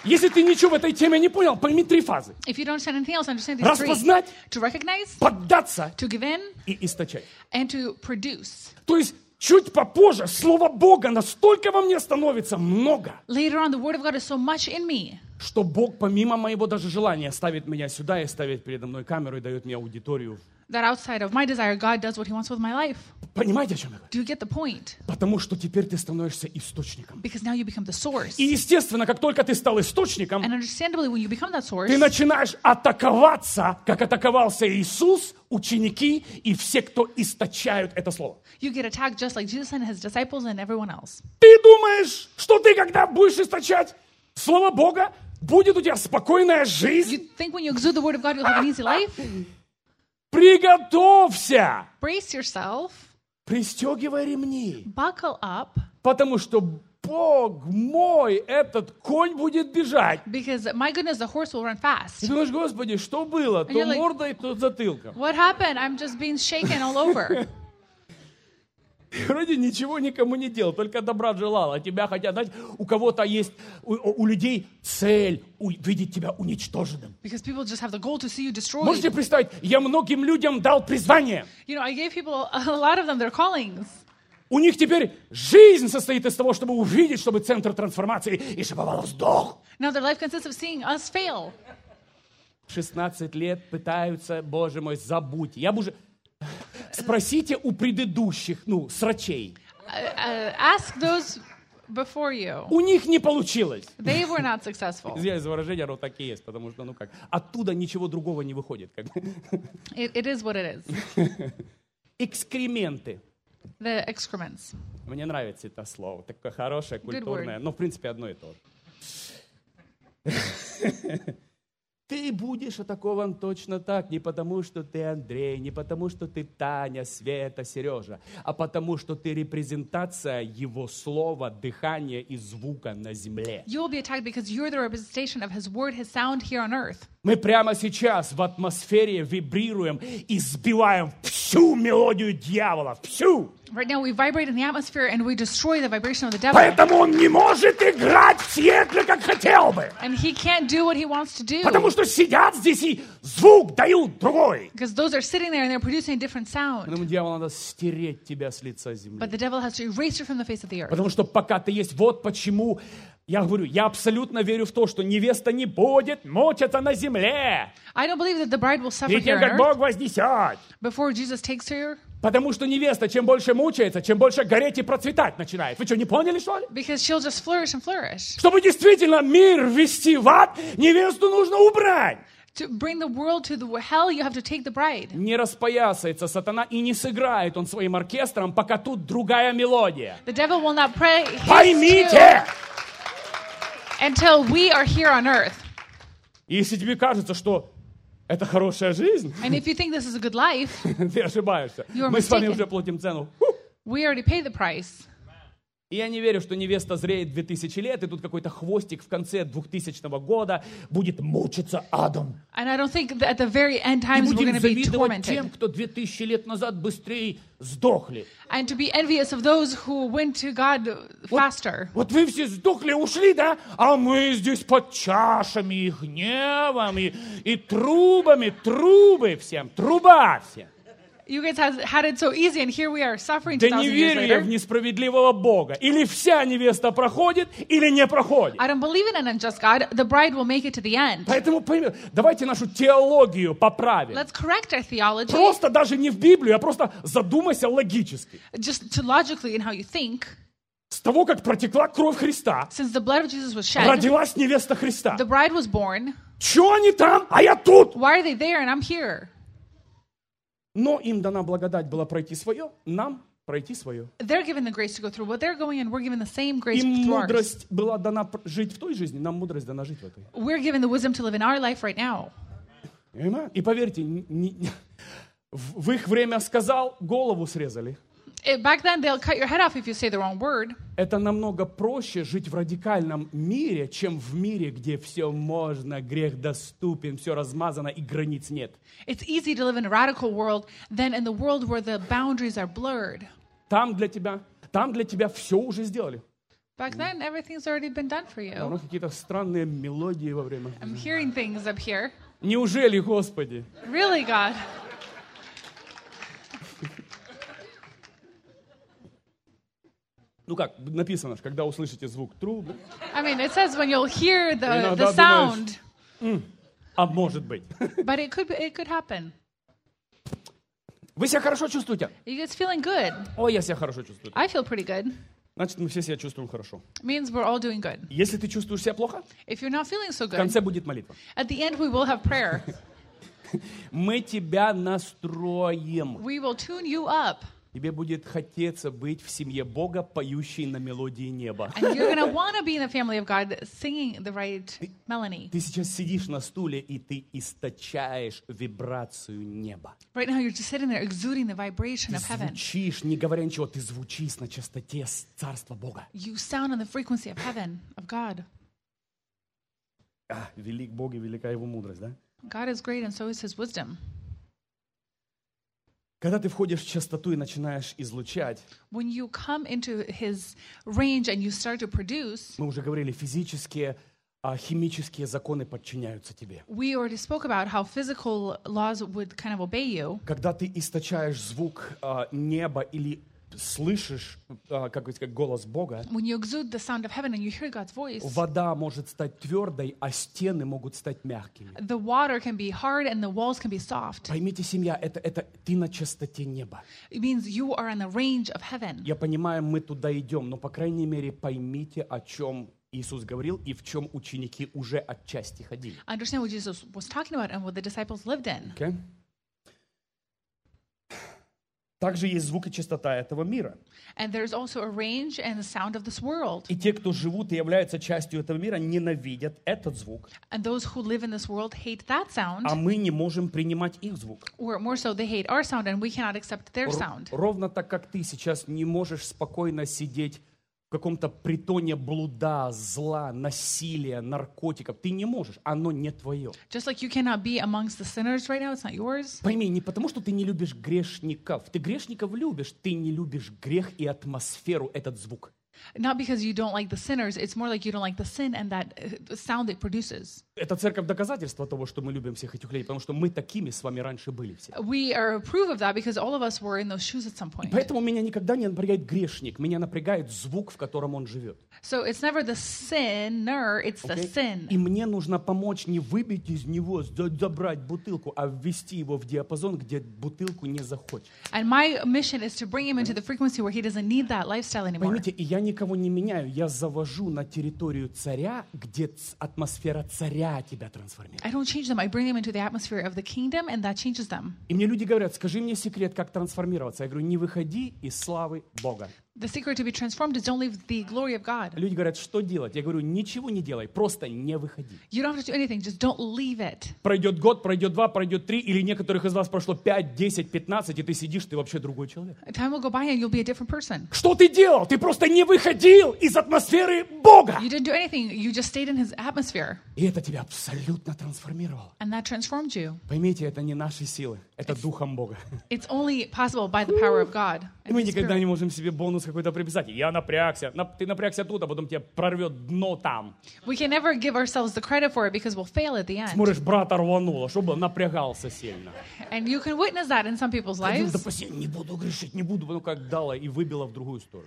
Если ты ничего в этой теме не понял, пойми три фазы. If you don't understand anything else, understand these three. Распознать, To recognize, поддаться to give in, и источать. and to produce. То есть чуть попозже Слово Бога настолько во мне становится много, Later on, the Word of God is so much in me что Бог помимо моего даже желания ставит меня сюда и ставит передо мной камеру и дает мне аудиторию. that outside of my desire, God does what He wants with my life. Понимаете, о чем я говорю? Do you get the point? Потому что теперь ты становишься источником. Because now you become the source. И естественно, как только ты стал источником, And understandably, when you become that source, ты начинаешь атаковаться, как атаковался Иисус, ученики и все, кто источают это слово. you get attacked just like Jesus and His disciples and everyone else. Ты думаешь, что ты, когда будешь источать Слово Бога, будет у тебя спокойная жизнь? You think when you exude the Word of God, you'll have an easy life? Приготовься! Brace yourself, Пристегивай ремни, buckle up, потому что Бог мой, этот конь будет бежать. because my goodness, the horse will run И fast. думаешь, Господи, что было? То you're like- мордой, то затылком. What happened? I'm just being shaken all over. Вроде ничего никому не делал, только добра желал. А тебя хотят, знаете, у кого-то есть, у, у людей цель увидеть тебя уничтоженным. Because people just have the goal to see you destroyed. Можете представить, я многим людям дал призвание. You know, I gave people, a lot of them, their callings. У них теперь жизнь состоит из того, чтобы увидеть, чтобы центр трансформации и Шаповалов сдох. Now their life consists of seeing us fail. шестнадцать лет пытаются, Боже мой, забудь. Я бы уже... Спросите у предыдущих, ну, срачей. Uh, uh, ask those before you. У них не получилось. They were not successful. Извиняюсь за выражение, но так и есть, потому что, ну как, оттуда ничего другого не выходит. Как бы. It, it is what it is. Экскременты. The excrements. Мне нравится это слово. Такое хорошее, культурное. word. Но, в принципе, одно и то же. Ты будешь атакован точно так, не потому, что ты Андрей, не потому, что ты Таня, Света, Сережа, а потому, что ты репрезентация Его слова, дыхания и звука на земле. You will be attacked because you're the representation of His word, His sound here on earth. Мы прямо сейчас в атмосфере вибрируем и сбиваем всю мелодию дьявола, всю. Right now, we vibrate in the atmosphere and we destroy the vibration of the devil. Поэтому он не может играть в Сиэтле, как хотел бы. And he can't do what he wants to do. Потому что сидят здесь и звук дают другой. Because those are sitting there and they're producing a different sound. Поэтому дьяволу надо стереть тебя с лица земли. But the devil has to erase you from the face of the earth. Потому что пока ты есть, вот почему я говорю, я абсолютно верю в то, что невеста не будет мучиться на земле. I don't believe that the bride will suffer Перед here тем, on как earth Бог вознесет. before Jesus takes her. Потому что невеста, чем больше мучается, чем больше гореть и процветать начинает. Вы что, не поняли, что ли? Because she'll just flourish and flourish. Чтобы действительно мир ввести в ад, невесту нужно убрать. To bring the world to the hell, you have to take the bride. Не распоясается сатана и не сыграет он своим оркестром, пока тут другая мелодия. The devil will not pray his Поймите! tune until we are here on earth. И если тебе кажется, что это хорошая жизнь, And if you think this is a good life, ты ошибаешься. You are Мы с вами mistaken. уже платим цену. we already paid the price. И я не верю, что невеста зреет две тысячи лет, и тут какой-то хвостик в конце двухтысячного года будет мучиться адом. And I don't think that at the very end И times we're будем going to be завидовать тем, tormented. кто две тысячи лет назад быстрее сдохли. And to be envious of those who went to God faster. Вот вы все сдохли, ушли, да? А мы здесь под чашами и гневом, и, и трубами, трубы всем, труба всем. You guys has, had it so easy, and here we are suffering Да two не thousand years верю я в later. несправедливого Бога. Или вся невеста проходит, или не проходит. I don't believe in an unjust God. The bride will make it to the end. Поэтому пойми- давайте нашу теологию поправим. Let's correct our theology, Просто даже не в Библию, а просто задумайся логически. just to logically in how you think. С того, как протекла кровь Христа, Since the blood of Jesus was shed, родилась невеста Христа. the bride was born. Чего они там, а я тут? Why are they there and I'm here? Но им дана благодать была пройти свое, нам пройти свое. They're given the grace to go through what they're going, and we're given the same grace Им through ours. мудрость была дана пр- жить в той жизни, нам мудрость дана жить в этой. We're given the wisdom to live in our life right now. Понимаете? И поверьте, н- не- в в их время сказал, голову срезали. Eh, Back then, they'll cut your head off if you say the wrong word. Это намного проще жить в радикальном мире, чем в мире, где все можно, грех доступен, все размазано и границ нет. It's easy to live in a radical world than in the world where the boundaries are blurred. Там для тебя, там для тебя все уже сделали. Back then, everything's already been done for А у you. нас какие-то странные мелодии во время. I'm hearing things up here. Неужели, Господи? Really, God? Ну как, написано же, когда услышите звук трубы, I mean, it says when you'll hear the, Иногда the sound, думаешь, а может быть. but it could it could happen. Вы себя хорошо чувствуете? Are you guys feeling good? О, я себя хорошо чувствую. I feel pretty good. Значит, мы все себя чувствуем хорошо. It means we're all doing good. Если ты чувствуешь себя плохо, If you're not feeling so в good, конце будет молитва. at the end we will have prayer. Мы тебя настроим. We will tune you up, Тебе будет хотеться быть в семье Бога, поющей на мелодии неба. and you're gonna want to be in the family of God, singing the right melody. Ты сейчас сидишь на стуле, и ты источаешь вибрацию неба. Right now, you're just sitting there, exuding the vibration Ты of heaven. звучишь, не говоря ничего, ты звучишь на частоте с Царства Бога. You sound on the frequency of heaven, of God. А, велик Бог и велика Его мудрость, да? God is great, and so is His wisdom. Когда ты входишь в частоту и начинаешь излучать, When you come into His range and you start to produce, мы уже говорили, физические, а, химические законы подчиняются тебе. we already spoke about how physical laws would kind of obey you. Когда ты источаешь звук а, неба или слышишь, а, как говорится, как голос Бога, When you exude the sound of heaven and you hear God's voice, вода может стать твердой, а стены могут стать мягкими. the water can be hard and the walls can be soft. Поймите, семья, это, это ты на частоте неба. It means you are on the range of heaven. Я понимаю, мы туда идем, но, по крайней мере, поймите, о чем Иисус говорил и в чем ученики уже отчасти ходили. I understand what Jesus was talking about and what the disciples lived in. Okay? Также есть звук и частота этого мира. And there's also a range and the sound of this world. И те, кто живут и являются частью этого мира, ненавидят этот звук. And those who live in this world hate that sound, А мы не можем принимать их звук. or more so, they hate our sound and we cannot accept their Р- sound. Ровно так, как ты сейчас не можешь спокойно сидеть в каком-то притоне блуда, зла, насилия, наркотиков. Ты не можешь, оно не твое. Just like you cannot be amongst the sinners right now, it's not yours. Пойми, не потому, что ты не любишь грешников. Ты грешников любишь, ты не любишь грех и атмосферу, этот звук. Not because you don't like the sinners, it's more like you don't like the sin and that uh, sound it produces. Эта церковь доказательство того, что мы любим всех этих людей, потому что мы такими с вами раньше были все. We are a proof of that because all of us were in those shoes at some point. Поэтому меня никогда не напрягает грешник, меня напрягает звук, в котором он живет. So it's never the sinner, it's the Окей? sin. И мне нужно помочь не выбить из него, за- забрать бутылку, а ввести его в диапазон, где бутылку не захочет. And my mission is to bring him into the frequency where he doesn't need that lifestyle anymore. Поймите, и я никого не меняю, я завожу на территорию царя, где ц- атмосфера царя тебя трансформирует. I don't change them. I bring them into the atmosphere of the kingdom, and that changes them. И мне люди говорят, скажи мне секрет, как трансформироваться. Я говорю, не выходи из славы Бога. The secret to be transformed is don't leave the glory of God. Люди говорят, что делать? Я говорю, ничего не делай, просто не выходи. You don't have to do anything. Just don't leave it. Пройдет год, пройдет два, пройдет три, или некоторых из вас прошло пять, десять, пятнадцать, и ты сидишь, ты вообще другой человек. Time will go by, and you'll be a different person. Что ты делал? Ты просто не выходил из атмосферы Бога. You didn't do anything. You just stayed in His atmosphere, И это тебя абсолютно трансформировало. and that transformed you. Поймите, это не наши силы, это духом Бога. It's only possible by the power of God. И and мы His никогда Spirit. не можем себе бонус какой-то приписать. Я напрягся. Нап- Ты напрягся тут, а потом тебя прорвет дно там. We can never give ourselves the credit for it because we'll fail at the end. Смотришь, брата рвануло, чтобы напрягался сильно. And you can witness that in some people's Ходил lives. до последнего, не буду грешить, не буду, ну как дало и выбило в другую сторону.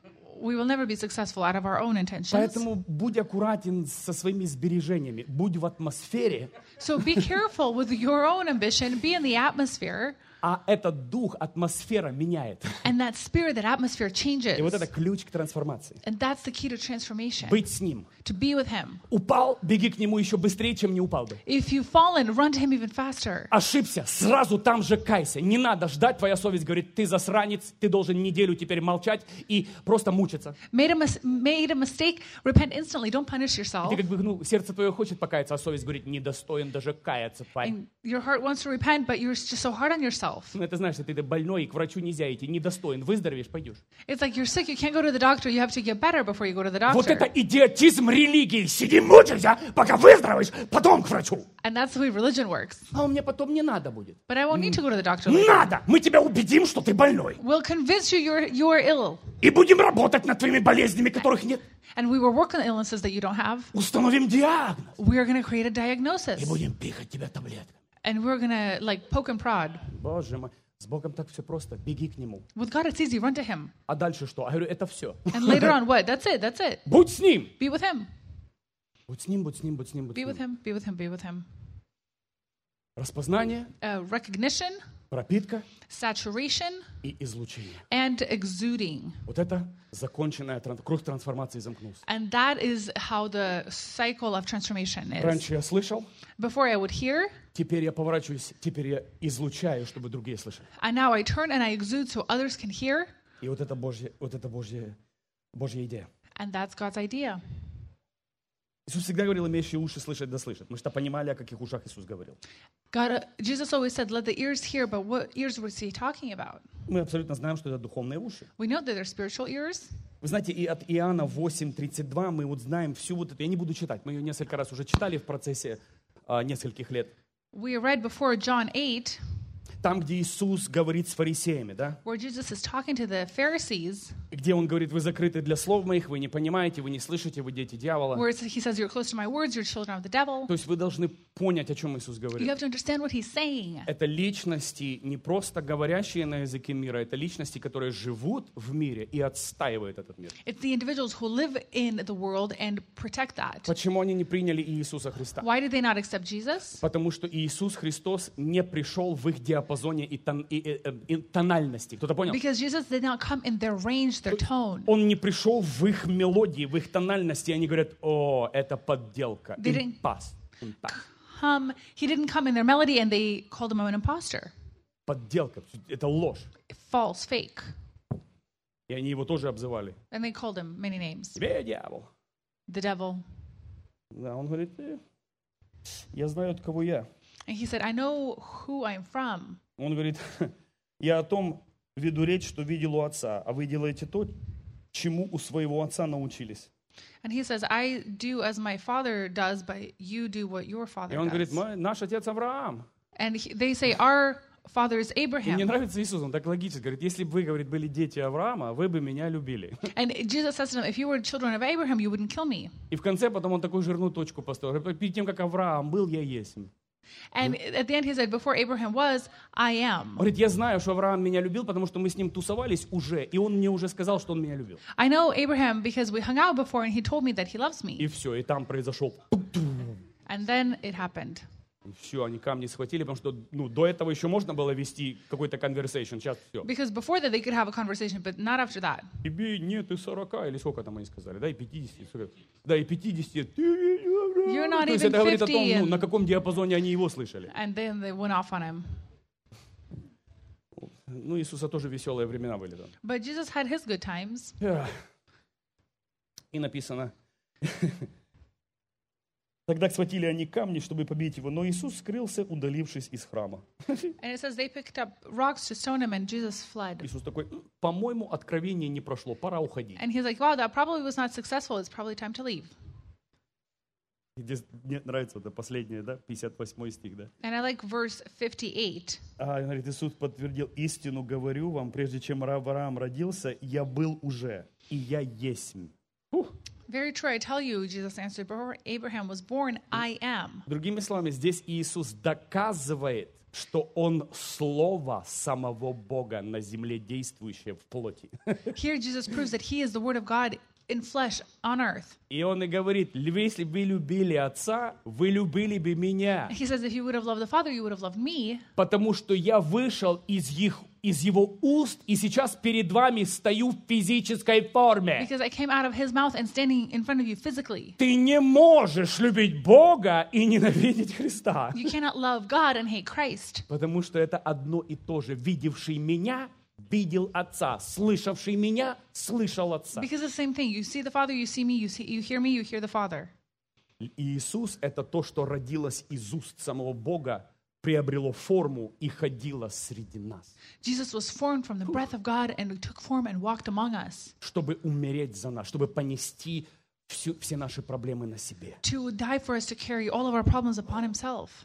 We will never be successful out of our own intentions. Поэтому будь аккуратен со своими сбережениями, будь в атмосфере, So be careful with your own ambition. Be in the atmosphere. а этот дух, атмосфера меняет. And that spirit, that atmosphere changes. И вот это ключ к трансформации. And that's the key to transformation. Быть с ним. To be with Him. Упал, беги к нему еще быстрее, чем не упал бы. If you've fallen, run to Him even faster. Ошибся, сразу там же кайся. Не надо ждать, твоя совесть говорит, ты засранец, ты должен неделю теперь молчать и просто мучиться. Made a, mis- made a mistake, repent instantly. Don't punish yourself. Ты как бы, ну, сердце твое хочет покаяться, а совесть говорит, недостоин даже каяться, парень. And your heart wants to repent, but you're just so hard on yourself. yourself. Ну, это знаешь, ты больной, и к врачу нельзя идти, недостоин. Выздоровеешь, пойдешь. It's like you're sick, you can't go to the doctor, you have to get better before you go to the Вот это doctor. идиотизм религии. Сиди, мучайся, пока выздоровеешь, потом к врачу. And that's the way religion works. А мне потом не надо будет. But I won't need to go to the doctor later. Надо! Мы тебя убедим, что ты больной. We'll convince you you're, you're ill. И будем работать над твоими болезнями, которых нет. And we will work on the illnesses that you don't have. Установим диагноз. We're going to create a И diagnosis. будем пихать тебя таблетками. And we're going to like poke and prod. Боже мой, с Богом так все просто. Беги к Нему. With God, it's easy. Run to Him. А дальше что? А говорю, это все. And later on, what? That's it. That's it. Будь с Ним. Be with Him. Будь с Ним, будь с Ним, будь с Ним, будь Be с with Ним. Him. Be with Him. Be with Him. Распознание, Uh, recognition, пропитка saturation, и излучение. and exuding. Вот это законченная тран- круг трансформации замкнулся. And that is how the cycle of transformation is. Раньше я слышал, Before I would hear, теперь я поворачиваюсь, теперь я излучаю, чтобы другие слышали. and now I turn and I exude so others can hear. И вот это Божья, вот это Божья, Божья идея. And that's God's idea. Иисус всегда говорил, имеющие уши слышать да слышат. Мы что понимали, о каких ушах Иисус говорил. God, uh, Jesus always said, let the ears hear, but what ears was he talking about? Мы абсолютно знаем, что это духовные уши. We know that they're spiritual ears. Вы знаете, и от Иоанна восемь тридцать два мы вот знаем всю вот эту, я не буду читать, мы ее несколько раз уже читали в процессе а, нескольких лет. We read before John eight, Там, где Иисус говорит с фарисеями, да? where Jesus is talking to the Pharisees, Где Он говорит, вы закрыты для слов моих, вы не понимаете, вы не слышите, вы дети дьявола. where it's- he says, you're close to my words, you're children of the devil. То есть вы должны понять, о чем Иисус You говорит. have to understand what he's saying. Это личности, не просто говорящие на языке мира, это личности, которые живут в мире и отстаивают этот мир. It's the individuals who live in the world and protect that. Почему они не приняли Иисуса Христа? Why did they not accept Jesus? Потому что Иисус Христос не пришел в их диапазоне и, тон, и, и- и- и тональности. Кто-то понял? Because Jesus did not come in their range, their tone. Он не пришел в их мелодии, в их тональности, и они говорят, о, это подделка. They didn't- Импас. Импас. Um, he didn't come in their melody, and they called him an imposter, Подделка. Это ложь. false, fake. И они его тоже обзывали. And they called him many names. Тебе дьявол. The devil. Да, он говорит, «Э, я знаю, от кого я. And he said, I know who I'm from. Он говорит, я о том веду речь, что видел у отца, а вы делаете то, чему у своего отца научились. And he says, I do as my father does, but you do what your И father он говорит, does. «Мой- наш отец Авраам. And he, they say, our father is И мне Abraham. нравится Иисус, он так логично говорит, если бы вы, говорит, были дети Авраама, вы бы меня любили. And Jesus says to them, if you were children of Abraham, you wouldn't kill me. И в конце потом он такую жирную точку поставил. Говорит, перед тем, как Авраам был, я есть. Он And at the end, he said, before Abraham was, I am. говорит, я знаю, что Авраам меня любил, потому что мы с ним тусовались уже, и он мне уже сказал, что он меня любил. I know Abraham because we hung out before and he told me that he loves me. И все, и там произошел. And then it happened. И все, они камни схватили, потому что ну, до этого еще можно было вести какой-то conversation, сейчас все. Because before that, they could have a conversation, but not after that. Тебе нет и сорока, или сколько там они сказали, да, и пятидесяти. сколько? Да, и пятидесяти. You're not То есть even это говорит о том, fifty, ну, and- на каком диапазоне они его слышали. And then they went off on him. Ну, Иисуса тоже веселые времена были там. But Jesus had his good times. Эх. И написано, тогда схватили они камни, чтобы побить его, но Иисус скрылся, удалившись из храма. And it says they picked up rocks to stone him, and Jesus fled. Иисус такой, «М, по-моему, откровение не прошло, пора уходить. And he's like, wow, that probably was not successful. It's probably time to leave. И здесь мне нравится это последнее, да, пятьдесят восьмой стих, да. And I like verse fifty-eight. А, говорит, Иисус подтвердил, истину говорю вам, прежде чем Авраам родился, я был уже, и я есмь. Фух. Very true, I tell you, Jesus answered, before Abraham was born, I am. Другими словами, здесь Иисус доказывает, что Он Слово самого Бога на земле, действующее в плоти. Here, Jesus proves that he is the Word of God in flesh on earth. И Он и говорит, если бы вы любили Отца, вы любили бы Меня, He says, if you would have loved the Father, you would have loved me, потому что я вышел из, их, из Его уст, и сейчас перед вами стою в физической форме. because I came out of his mouth and standing in front of you physically. Ты не можешь любить Бога и ненавидеть Христа. You cannot love God and hate Christ. Потому что это одно и то же. Видевший Меня, видел Отца. Слышавший Меня, слышал Отца. Because it's the same thing. You see the Father, you see me, you see, you hear me, you hear the Father. Иисус — это то, что родилось из уст самого Бога приобрело форму и ходило среди нас, Jesus was formed from the breath of God and took form and walked among us чтобы умереть за нас, чтобы понести всю, все наши проблемы на себе. to die for us, to carry all of our problems upon himself.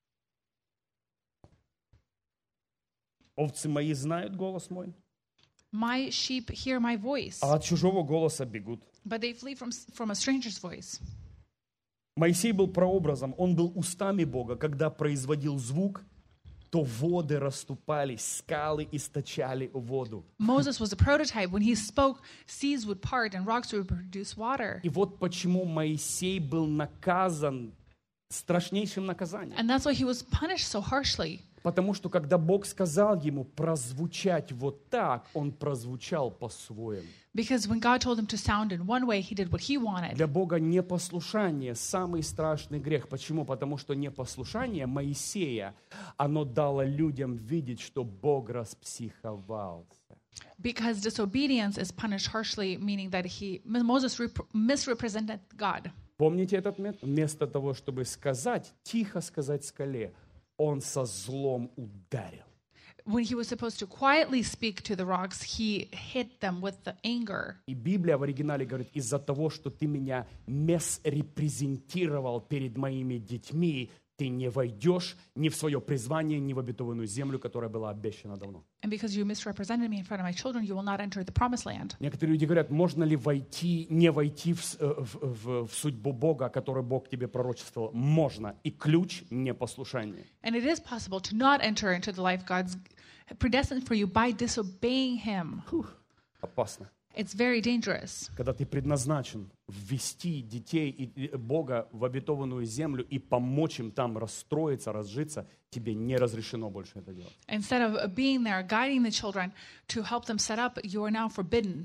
Овцы мои знают голос мой, My sheep hear my voice, а от чужого голоса бегут. but they flee from, from a stranger's voice. Моисей был прообразом, он был устами Бога. Когда производил звук, то воды расступались, скалы источали воду. Moses was a prototype. When he spoke, seas would part and rocks would produce water. И вот почему Моисей был наказан страшнейшим наказанием. And that's why he was punished so harshly. Потому что когда Бог сказал ему прозвучать вот так, он прозвучал по-своему. Because when God told him to sound in one way, he did what he wanted. Для Бога непослушание – самый страшный грех. Почему? Потому что непослушание Моисея, оно дало людям видеть, что Бог распсиховался. Because disobedience is punished harshly, meaning that he Moses rep- misrepresented God. Помните этот метод? Вместо того, чтобы сказать, тихо сказать скале, он со злом ударил. When he was supposed to quietly speak to the rocks, he hit them with the anger. И Библия в оригинале говорит, из-за того, что ты меня мисрепрезентировал перед моими детьми, ты не войдешь ни в свое призвание, ни в обетованную землю, которая была обещана давно. And because you misrepresented me in front of my children, you will not enter the promised land. Некоторые люди говорят, можно ли войти, не войти в, в, в, в судьбу Бога, который Бог тебе пророчествовал? Можно. И ключ непослушания. And it is possible to not enter into the life God's predestined for you by disobeying him. Опасно. It's very dangerous. Когда ты предназначен ввести детей и Бога в обетованную землю и помочь им там расстроиться, разжиться, тебе не разрешено больше это делать. Instead of being there, guiding the children to help them set up, you are now forbidden.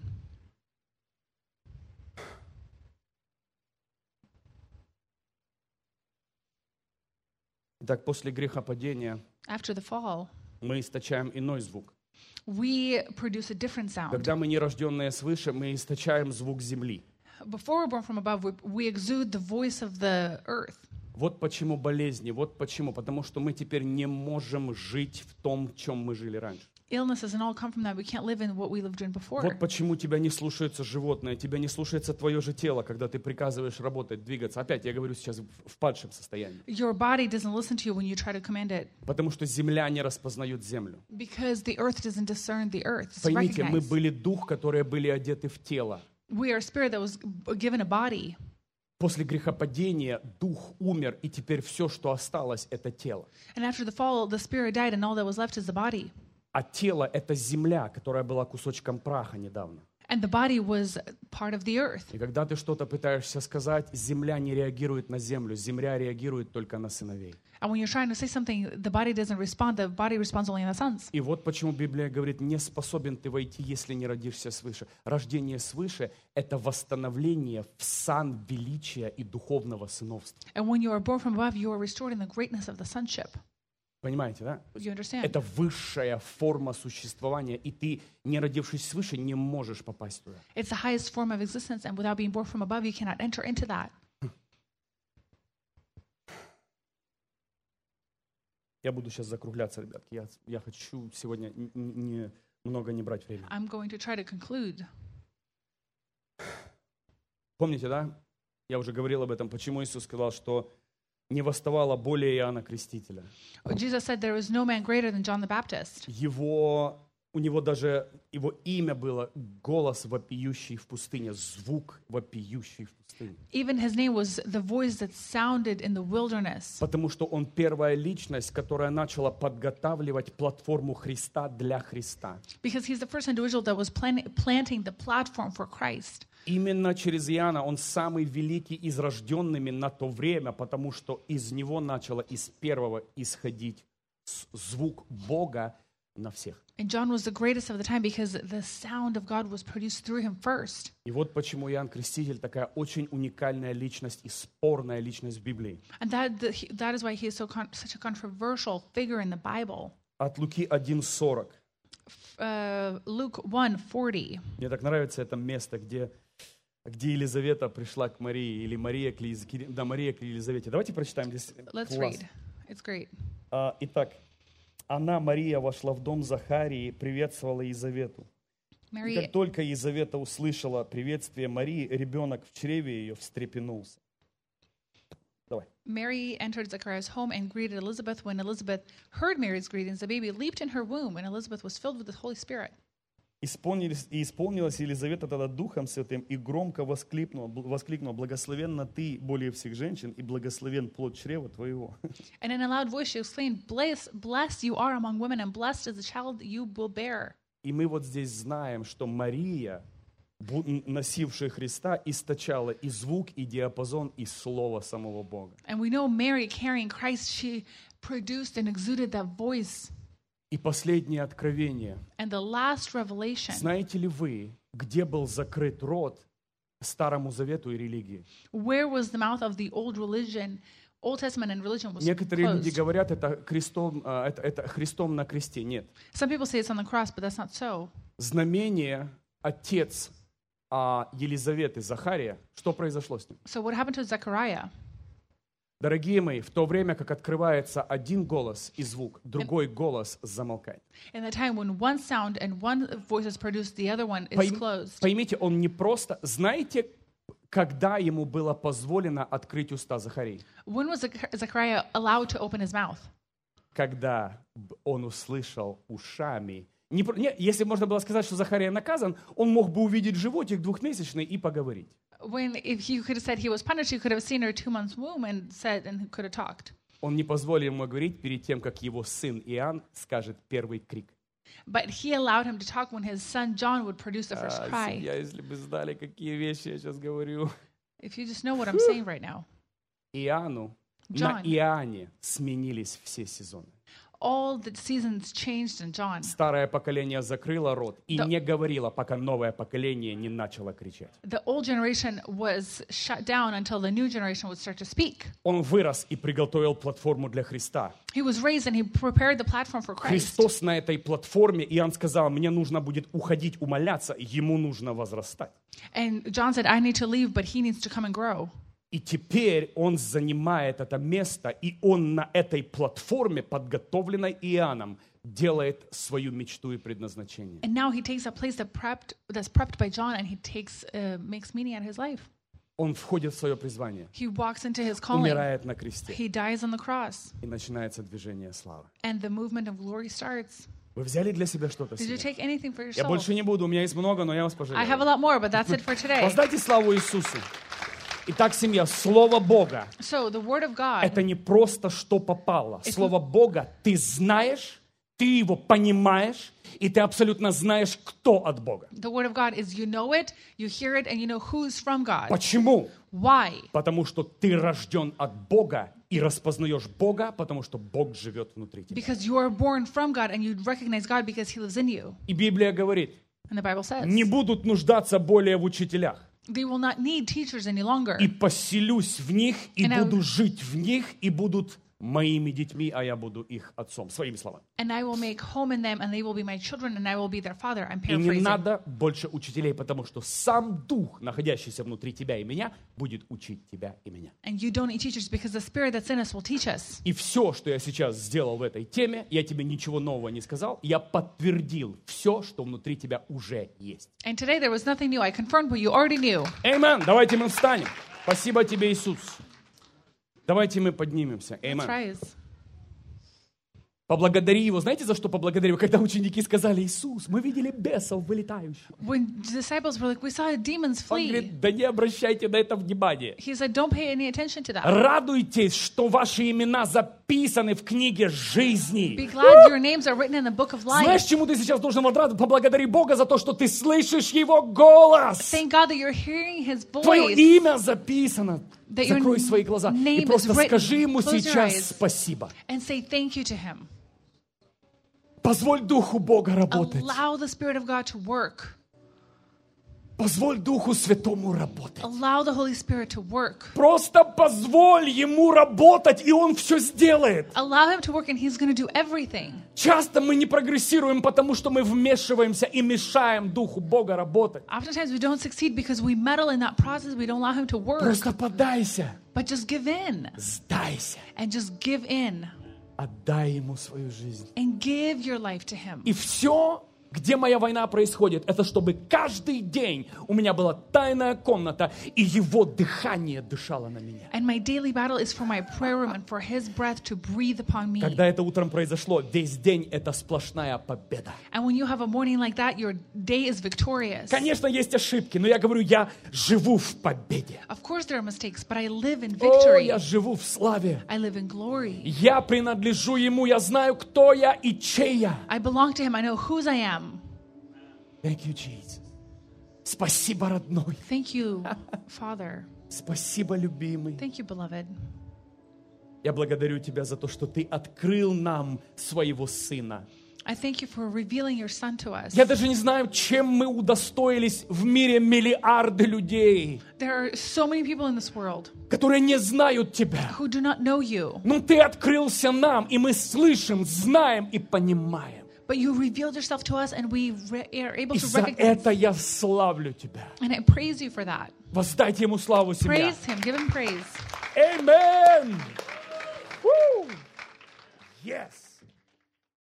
Итак, после грехопадения After the fall, мы источаем иной звук. we produce a different sound. Когда мы нерожденные свыше, мы источаем звук земли. Before we're born from above, we, we exude the voice of the earth. Вот почему болезни, вот почему. Потому что мы теперь не можем жить в том, в чем мы жили раньше. Illnesses and all come from that. We can't live in what we lived in before. Вот почему тебя не слушаются животные, тебя не слушается твое же тело, когда ты приказываешь работать, двигаться. Опять я говорю сейчас в падшем состоянии. Your body doesn't listen to you when you try to command it. Потому что земля не распознает землю. Because the earth doesn't discern the earth. It's Поймите, мы recognized. были дух, которые были одеты в тело. We are a spirit that was given a body. После грехопадения дух умер, и теперь все, что осталось, это тело. And after the fall, the spirit died, and all that was left is the body. А тело — это земля, которая была кусочком праха недавно. And the body was part of the earth. И когда ты что-то пытаешься сказать, земля не реагирует на землю, земля реагирует только на сыновей. And when you're trying to say something, the body doesn't respond. The body responds only in the sons. И вот почему Библия говорит, не способен ты войти, если не родишься свыше. Рождение свыше — это восстановление в сан величия и духовного сыновства. And when you are born from above, you are restored in the greatness of the sonship. Понимаете, да? You understand? Это высшая форма существования, и ты, не родившись свыше, не можешь попасть туда. It's the highest form of existence, and without being born from above, you cannot enter into that. Я буду сейчас закругляться, ребятки. Я, я хочу сегодня не, не, много не брать времени. I'm going to try to conclude. Помните, да? Я уже говорил об этом, почему Иисус сказал, что не восставало более Иоанна Крестителя. Jesus said there was no man greater than John the Baptist. Его, у него даже, его имя было «голос, вопиющий в пустыне», звук, вопиющий в пустыне. Even his name was the voice that sounded in the wilderness. Потому что он первая личность, которая начала подготавливать платформу Христа для Христа. Because he's the first individual that was plan- planting the platform for Christ. Именно через Иоанна он самый великий из рожденными на то время, потому что из него начало из первого исходить звук Бога на всех. And John was the greatest of the time because the sound of God was produced through him first. И вот почему Иоанн Креститель такая очень уникальная личность и спорная личность в Библии. And that that is why he is so con- such a controversial figure in the Bible. От Луки один сорок. Uh, Luke one forty. Мне так нравится это место, где, где Елизавета пришла к Марии, или Мария к, Елиз... да, Мария к Елизавете. Давайте прочитаем здесь. Let's Класс. read. It's great. А, Итак, она, Мария, вошла в дом Захарии, приветствовала Елизавету. И Mary, как только Елизавета услышала приветствие Марии, ребенок в чреве ее встрепенулся. Давай. Mary entered Zechariah's home and greeted Elizabeth. When Elizabeth heard Mary's greetings, the baby leaped in her womb, and Elizabeth was filled with the Holy Spirit. Исполнились, и исполнилась Елизавета тогда Духом Святым, и громко воскликнула, бл- воскликнула: «Благословенна ты более всех женщин, и благословен плод чрева твоего». And in a loud voice she exclaimed, Blessed, blessed you are among women, and blessed is the child you will bear. И мы вот здесь знаем, что Мария, бу- носившая Христа, источала и звук, и диапазон, и слово самого Бога. And we know Mary, carrying Christ, she produced and exuded that voice. И последнее откровение. And the last revelation. Знаете ли вы, где был закрыт рот Старому Завету и религии? Where was the mouth of the old religion, Old Testament and religion was Некоторые люди closed? говорят, это крестом, а, это, это Христом на кресте. Нет. Some people say it's on the cross, but that's not so. Знамение, отец а, Елизаветы, Захария, что произошло с ним? So what happened to Zechariah? Дорогие мои, в то время, как открывается один голос и звук, другой голос замолкает. In the time when one sound and one voice is produced, the other one is Пойм- closed. Поймите, он не просто... Знаете, когда ему было позволено открыть уста Захарии? When was Zech- Zechariah allowed to open his mouth? Когда б- он услышал ушами. Не, про- не, если можно было сказать, что Захария наказан, он мог бы увидеть животик двухмесячный и поговорить. When if he could have said he was punished, he could have seen her two months womb and said and he could have talked. Он не позволил ему говорить перед тем, как его сын Иоанн скажет первый крик. But he allowed him to talk when his son John would produce the first А, cry. семья, если бы знали, какие вещи я сейчас говорю. If you just know what I'm saying right now. Иоанну, John. на Иоанне сменились все сезоны. All the seasons changed in John. Старое поколение закрыло рот и Да. не говорило, пока новое поколение не начало кричать. The old generation was shut down until the new generation would start to speak. Он вырос и приготовил платформу для Христа. He was raised and he prepared the platform for Christ. Христос на этой платформе, Иоанн сказал, мне нужно будет уходить, умоляться, ему нужно возрастать. And John said, I need to leave, but he needs to come and grow. И теперь он занимает это место, и он на этой платформе, подготовленной Иоанном, делает свою мечту и предназначение. And now he takes a place that prepped, that's prepped by John, and he takes, uh, makes meaning out of his life. Он входит в свое призвание, He walks into his calling. умирает на кресте, He dies on the cross, и начинается движение славы. and the movement of glory starts. Вы взяли для себя что-то Did you себе? take anything for Я yourself? больше не буду, у меня есть много, но я вас I have a пожалею. lot more, but that's it for today. Воздайте славу Иисусу. Итак, семья, Слово Бога So the Word of — God, это не просто что попало. Слово Бога ты знаешь, ты его понимаешь, и ты абсолютно знаешь, кто от Бога. the Word of God is you know it, you hear it, and you know who's from God. Почему? Why? Потому что ты рожден от Бога и распознаешь Бога, потому что Бог живет внутри тебя. Because you are born from God and you recognize God because He lives in you. И Библия говорит, And the Bible says, не будут нуждаться более в учителях. they will not need teachers any longer. И поселюсь в них, и And I- буду жить в них, и будут моими детьми, а я буду их отцом. Своими словами. And I will make home in them, and they will be my children, and I will be their father. I'm И не paraphrasing. надо больше учителей, потому что сам Дух, находящийся внутри тебя и меня, будет учить тебя и меня. And you don't need teachers because the Spirit that's in us will teach us. И все, что я сейчас сделал в этой теме, я тебе ничего нового не сказал, я подтвердил все, что внутри тебя уже есть. And today there was nothing new. I confirmed what you already knew. Аминь. Давайте мы встанем. Спасибо тебе, Иисус. Давайте мы поднимемся. Let's Аминь. rise. Поблагодари Его. Знаете, за что поблагодари Его? Когда ученики сказали, Иисус, мы видели бесов вылетающих. When the disciples were like, we saw demons Он flee. говорит, да не обращайте на это внимания. He said, don't pay any attention to that. Радуйтесь, что ваши имена записаны в книге Be жизни. glad your names are written in the book of Знаешь, life. чему ты сейчас должен радоваться? Поблагодари Бога за то, что ты слышишь Его голос. Thank God that you're hearing His Твое voice. имя записано. That your Закрой свои глаза name и is просто written. скажи Ему Close your сейчас eyes. спасибо. And say thank you to Him. Позволь Духу Бога работать. Allow the Spirit of God to work. Позволь Духу Святому работать. Allow the Holy Spirit to work. Просто позволь Ему работать, и Он все сделает. Allow Him to work and He's going to do everything. Часто мы не прогрессируем, потому что мы вмешиваемся и мешаем Духу Бога работать. Oftentimes we don't succeed because we meddle in that process. We don't allow Him to work. Просто подайся, But just give in. сдайся, And just give in. отдай Ему свою жизнь. And give your life to Him. И все, где моя война происходит, это чтобы каждый день у меня была тайная комната, и Его дыхание дышало на меня. And my daily battle is for my prayer room and for His breath to breathe upon me. Когда это утром произошло, весь день это сплошная победа. And when you have a morning like that, your day is victorious. Конечно, есть ошибки, но я говорю, я живу в победе. Of course there are mistakes, but I live in О, victory. я живу в славе. I live in glory. Я принадлежу Ему, я знаю, кто я и чей я. I belong to Him. I know whose I am. Thank you, Jesus. Спасибо, родной. Thank you, Father. Спасибо, любимый. Thank you, beloved. Я благодарю Тебя за то, что Ты открыл нам своего Сына. I thank you for revealing your Son to us. Я даже не знаю, чем мы удостоились в мире миллиарды людей, There are so many people in this world которые не знают Тебя. who do not know you, Но Ты открылся нам, и мы слышим, знаем и понимаем. but you revealed yourself to us and we re- are able И to за recognize. это я славлю Тебя. And I praise you for that. Воздайте Ему славу, семья. Praise Him. Give Him praise. Amen. Woo. Yes.